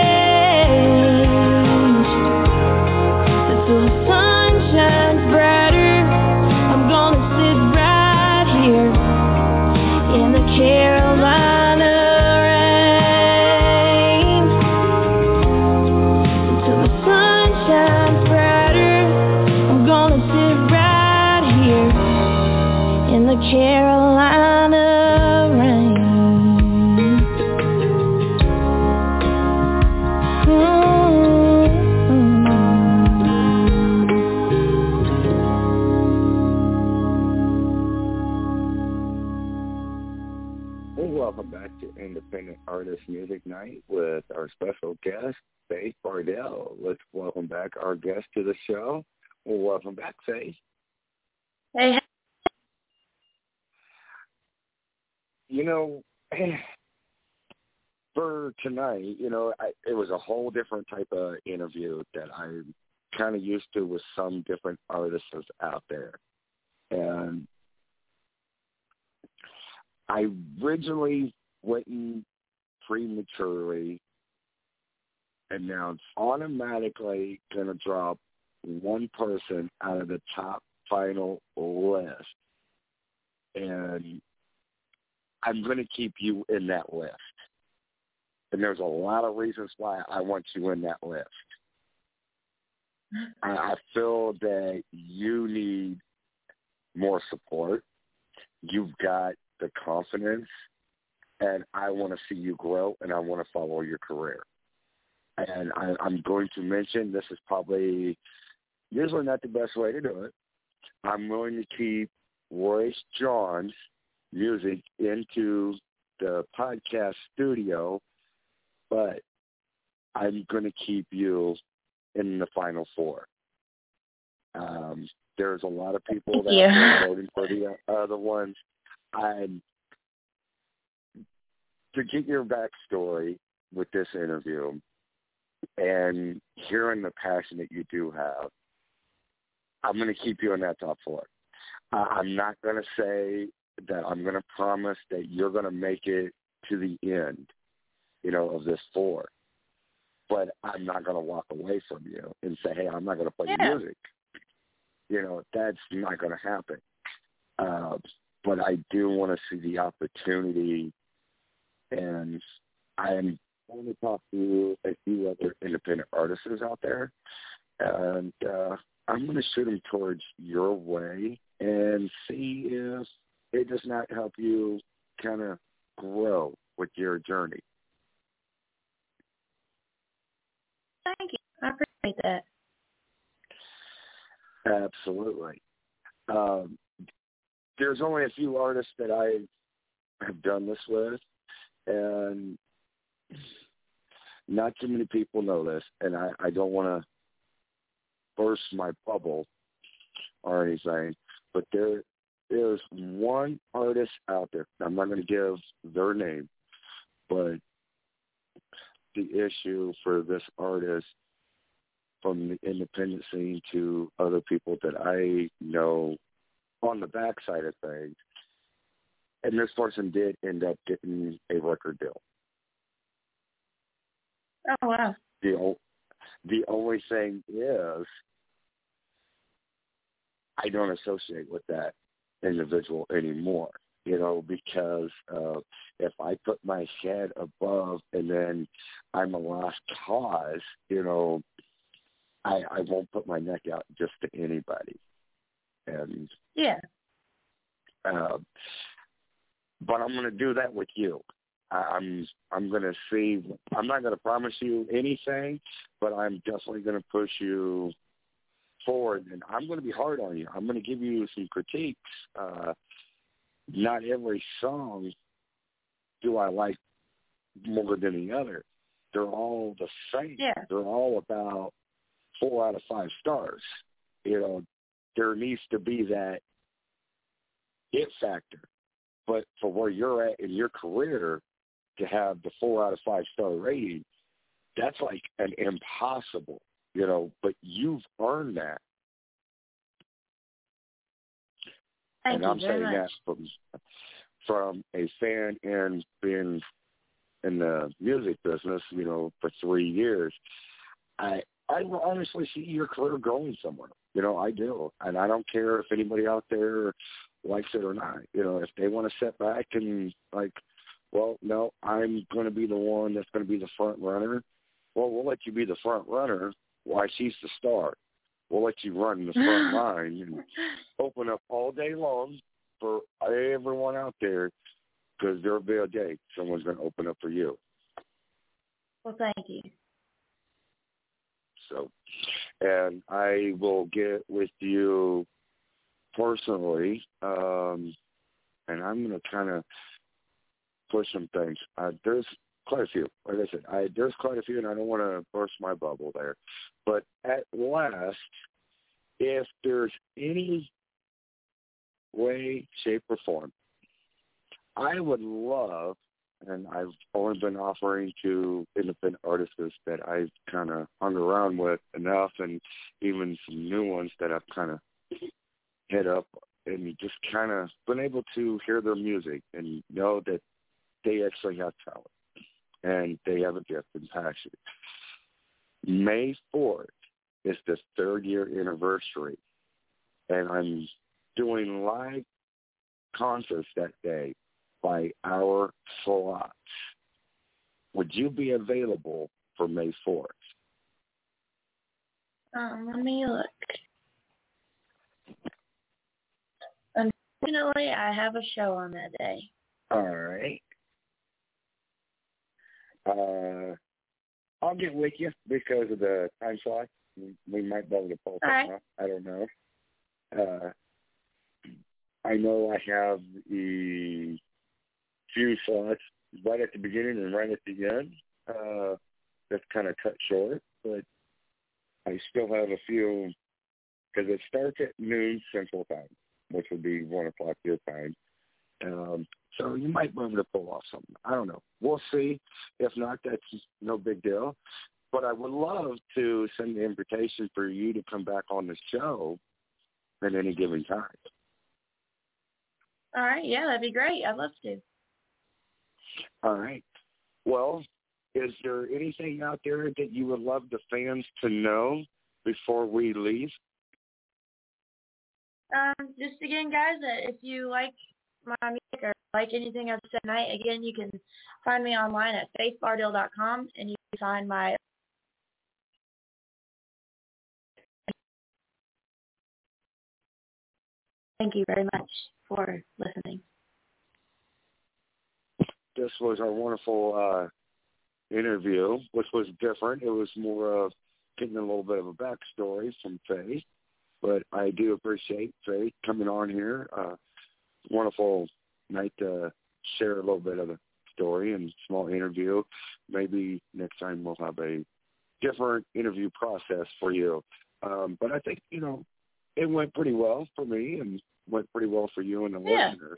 change. But till the sun shines brighter, I'm gonna sit right here in the Carolina rain. Until the sun shines brighter, I'm gonna sit right here in the Carolina rain. Welcome back to Independent Artist Music Night with our special guest, Faith Bardell. Let's welcome back our guest to the show. Well, welcome back, Faith. Hey, You know, for tonight, it was a whole different type of interview that I'm kind of used to with some different artists out there. And I originally wouldn't prematurely announce automatically going to drop one person out of the top final list. And I'm going to keep you in that list. And there's a lot of reasons why I want you in that list. I feel that you need more support. You've got the confidence, and I want to see you grow, and I want to follow your career. And I'm going to mention this is probably usually not the best way to do it. I'm willing to keep Royce John's music into the podcast studio, but I'm going to keep you in the final four. There's a lot of people that are voting for the other ones. To get your backstory with this interview and hearing the passion that you do have, I'm going to keep you in that top four. I'm not going to say that I'm going to promise that you're going to make it to the end, of this four. But I'm not going to walk away from you and say, hey, I'm not going to play your music. That's not going to happen. But I do want to see the opportunity, and I am going to talk to a few other independent artists out there, and I'm going to shoot them towards your way and see if it does not help you kind of grow with your journey. Thank you. I appreciate that. Absolutely. There's only a few artists that I have done this with, and not too many people know this, and I don't want to burst my bubble or anything, but there's one artist out there. I'm not going to give their name, but the issue for this artist, from the independent scene to other people that I know on the backside of things, and this person did end up getting a record deal. Oh, wow. The only thing is I don't associate with that individual anymore. because if I put my head above and then I'm a lost cause, I won't put my neck out just to anybody. And yeah. But I'm going to do that with you. I'm going to see. I'm not going to promise you anything, but I'm definitely going to push you forward, and I'm going to be hard on you. I'm going to give you some critiques. Not every song do I like more than the other. They're all the same. Yeah. They're all about 4 out of 5 stars. There needs to be that it factor. But for where you're at in your career, to have the 4 out of 5 star rating, that's like an impossible, but you've earned that. Thank and you I'm very saying much. that from a fan and being in the music business, for 3 years. I honestly see your career going somewhere. I do. And I don't care if anybody out there likes it or not. If they want to sit back and well, no, I'm going to be the one that's going to be the front runner. Well, we'll let you be the front runner while she's the star. We'll let you run the front line and open up all day long for everyone out there, because there'll be a day someone's going to open up for you. Well, thank you. So, and I will get with you personally, and I'm going to kind of push some things. There's quite a few. Like I said, there's quite a few, and I don't want to burst my bubble there. But at last, if there's any way, shape, or form, I would love, and I've only been offering to independent artists that I've kind of hung around with enough, and even some new ones that I've kind of hit up, and just kind of been able to hear their music and know that they actually have talent and they have a gift and passion. May 4th is the 3rd year anniversary, and I'm doing live concerts that day by our slots. Would you be available for May 4th? Let me look. Unfortunately, I have a show on that day. All right. I'll get with you because of the time slot. We might be able to pull something off. I don't know. I know I have the few slots right at the beginning and right at the end. That's kind of cut short, but I still have a few, because it starts at noon Central Time, which would be 1 o'clock your time. So you might be able to pull off something. I don't know. We'll see. If not, that's no big deal. But I would love to send the invitation for you to come back on the show at any given time. All right. Yeah, that'd be great. I'd love to. All right. Well, is there anything out there that you would love the fans to know before we leave? Just again, guys, if you like my music or like anything I've said tonight, again, you can find me online at faithbardell.com, and you can find my Thank you very much for listening. This was our wonderful interview, which was different. It was more of getting a little bit of a backstory from Faith, but I do appreciate Faith coming on here. Wonderful night to share a little bit of the story and small interview. Maybe next time we'll have a different interview process for you. But I think, it went pretty well for me and went pretty well for you and the listeners.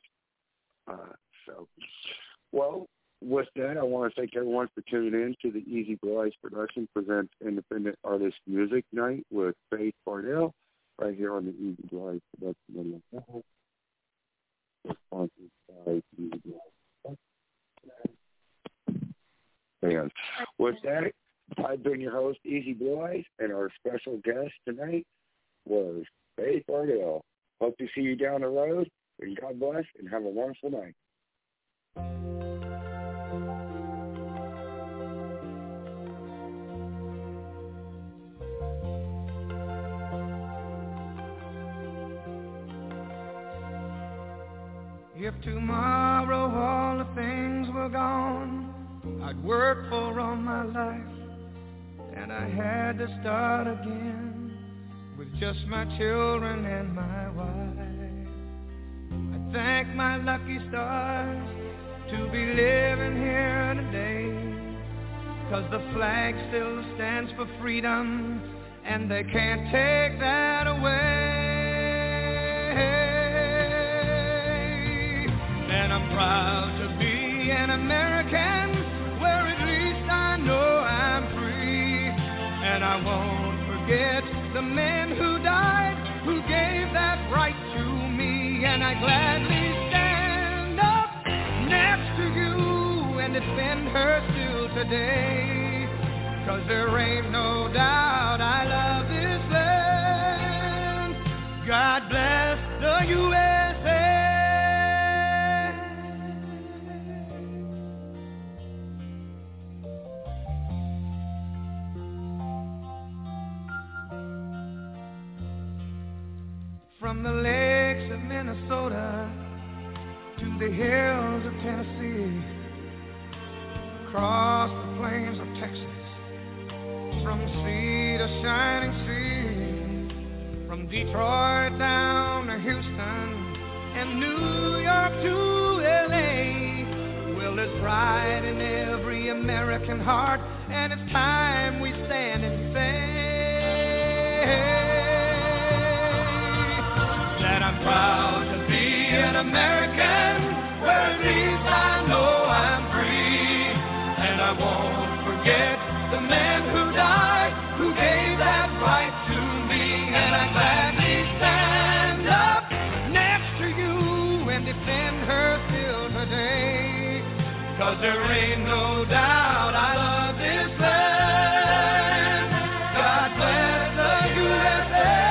Well, with that, I want to thank everyone for tuning in to the Easy Boys Production presents Independent Artist Music Night with Faith Bardell right here on the Easy Boys Production Radio Network. Sponsored by Easy Boys. And with that, I've been your host, Easy Boys, and our special guest tonight was Faith Bardell. Hope to see you down the road. And God bless, and have a wonderful night. If tomorrow all the things were gone I'd worked for all my life, and I had to start again with just my children and my wife, I thank my lucky stars to be living here today, 'cause the flag still stands for freedom, and they can't take that away. And I'm proud to be an American, where at least I know I'm free. And I won't forget the men who died, who gave that right to me. And I gladly stand up next to you and defend her still today, 'cause there ain't no doubt I love this land. God bless the USA. From the lakes of Minnesota to the hills of Tennessee, across the plains of Texas, from sea to shining sea, from Detroit down to Houston and New York to LA. Well, there's pride in every American heart, and it's time we stand and say that I'm proud to be an American, where at least I know I'm free. And I won't forget the men who died, who gave that right to me. And I gladly stand up next to you and defend her still today, 'cause there ain't no doubt I love this land. God bless the USA.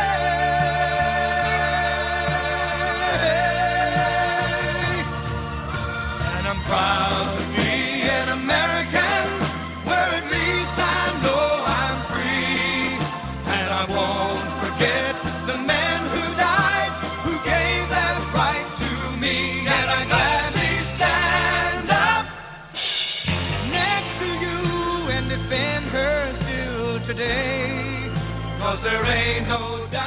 Proud to be an American, where at least I know I'm free. And I won't forget the men who died, who gave that right to me. And I gladly stand up next to you and defend her still today, 'cause there ain't no doubt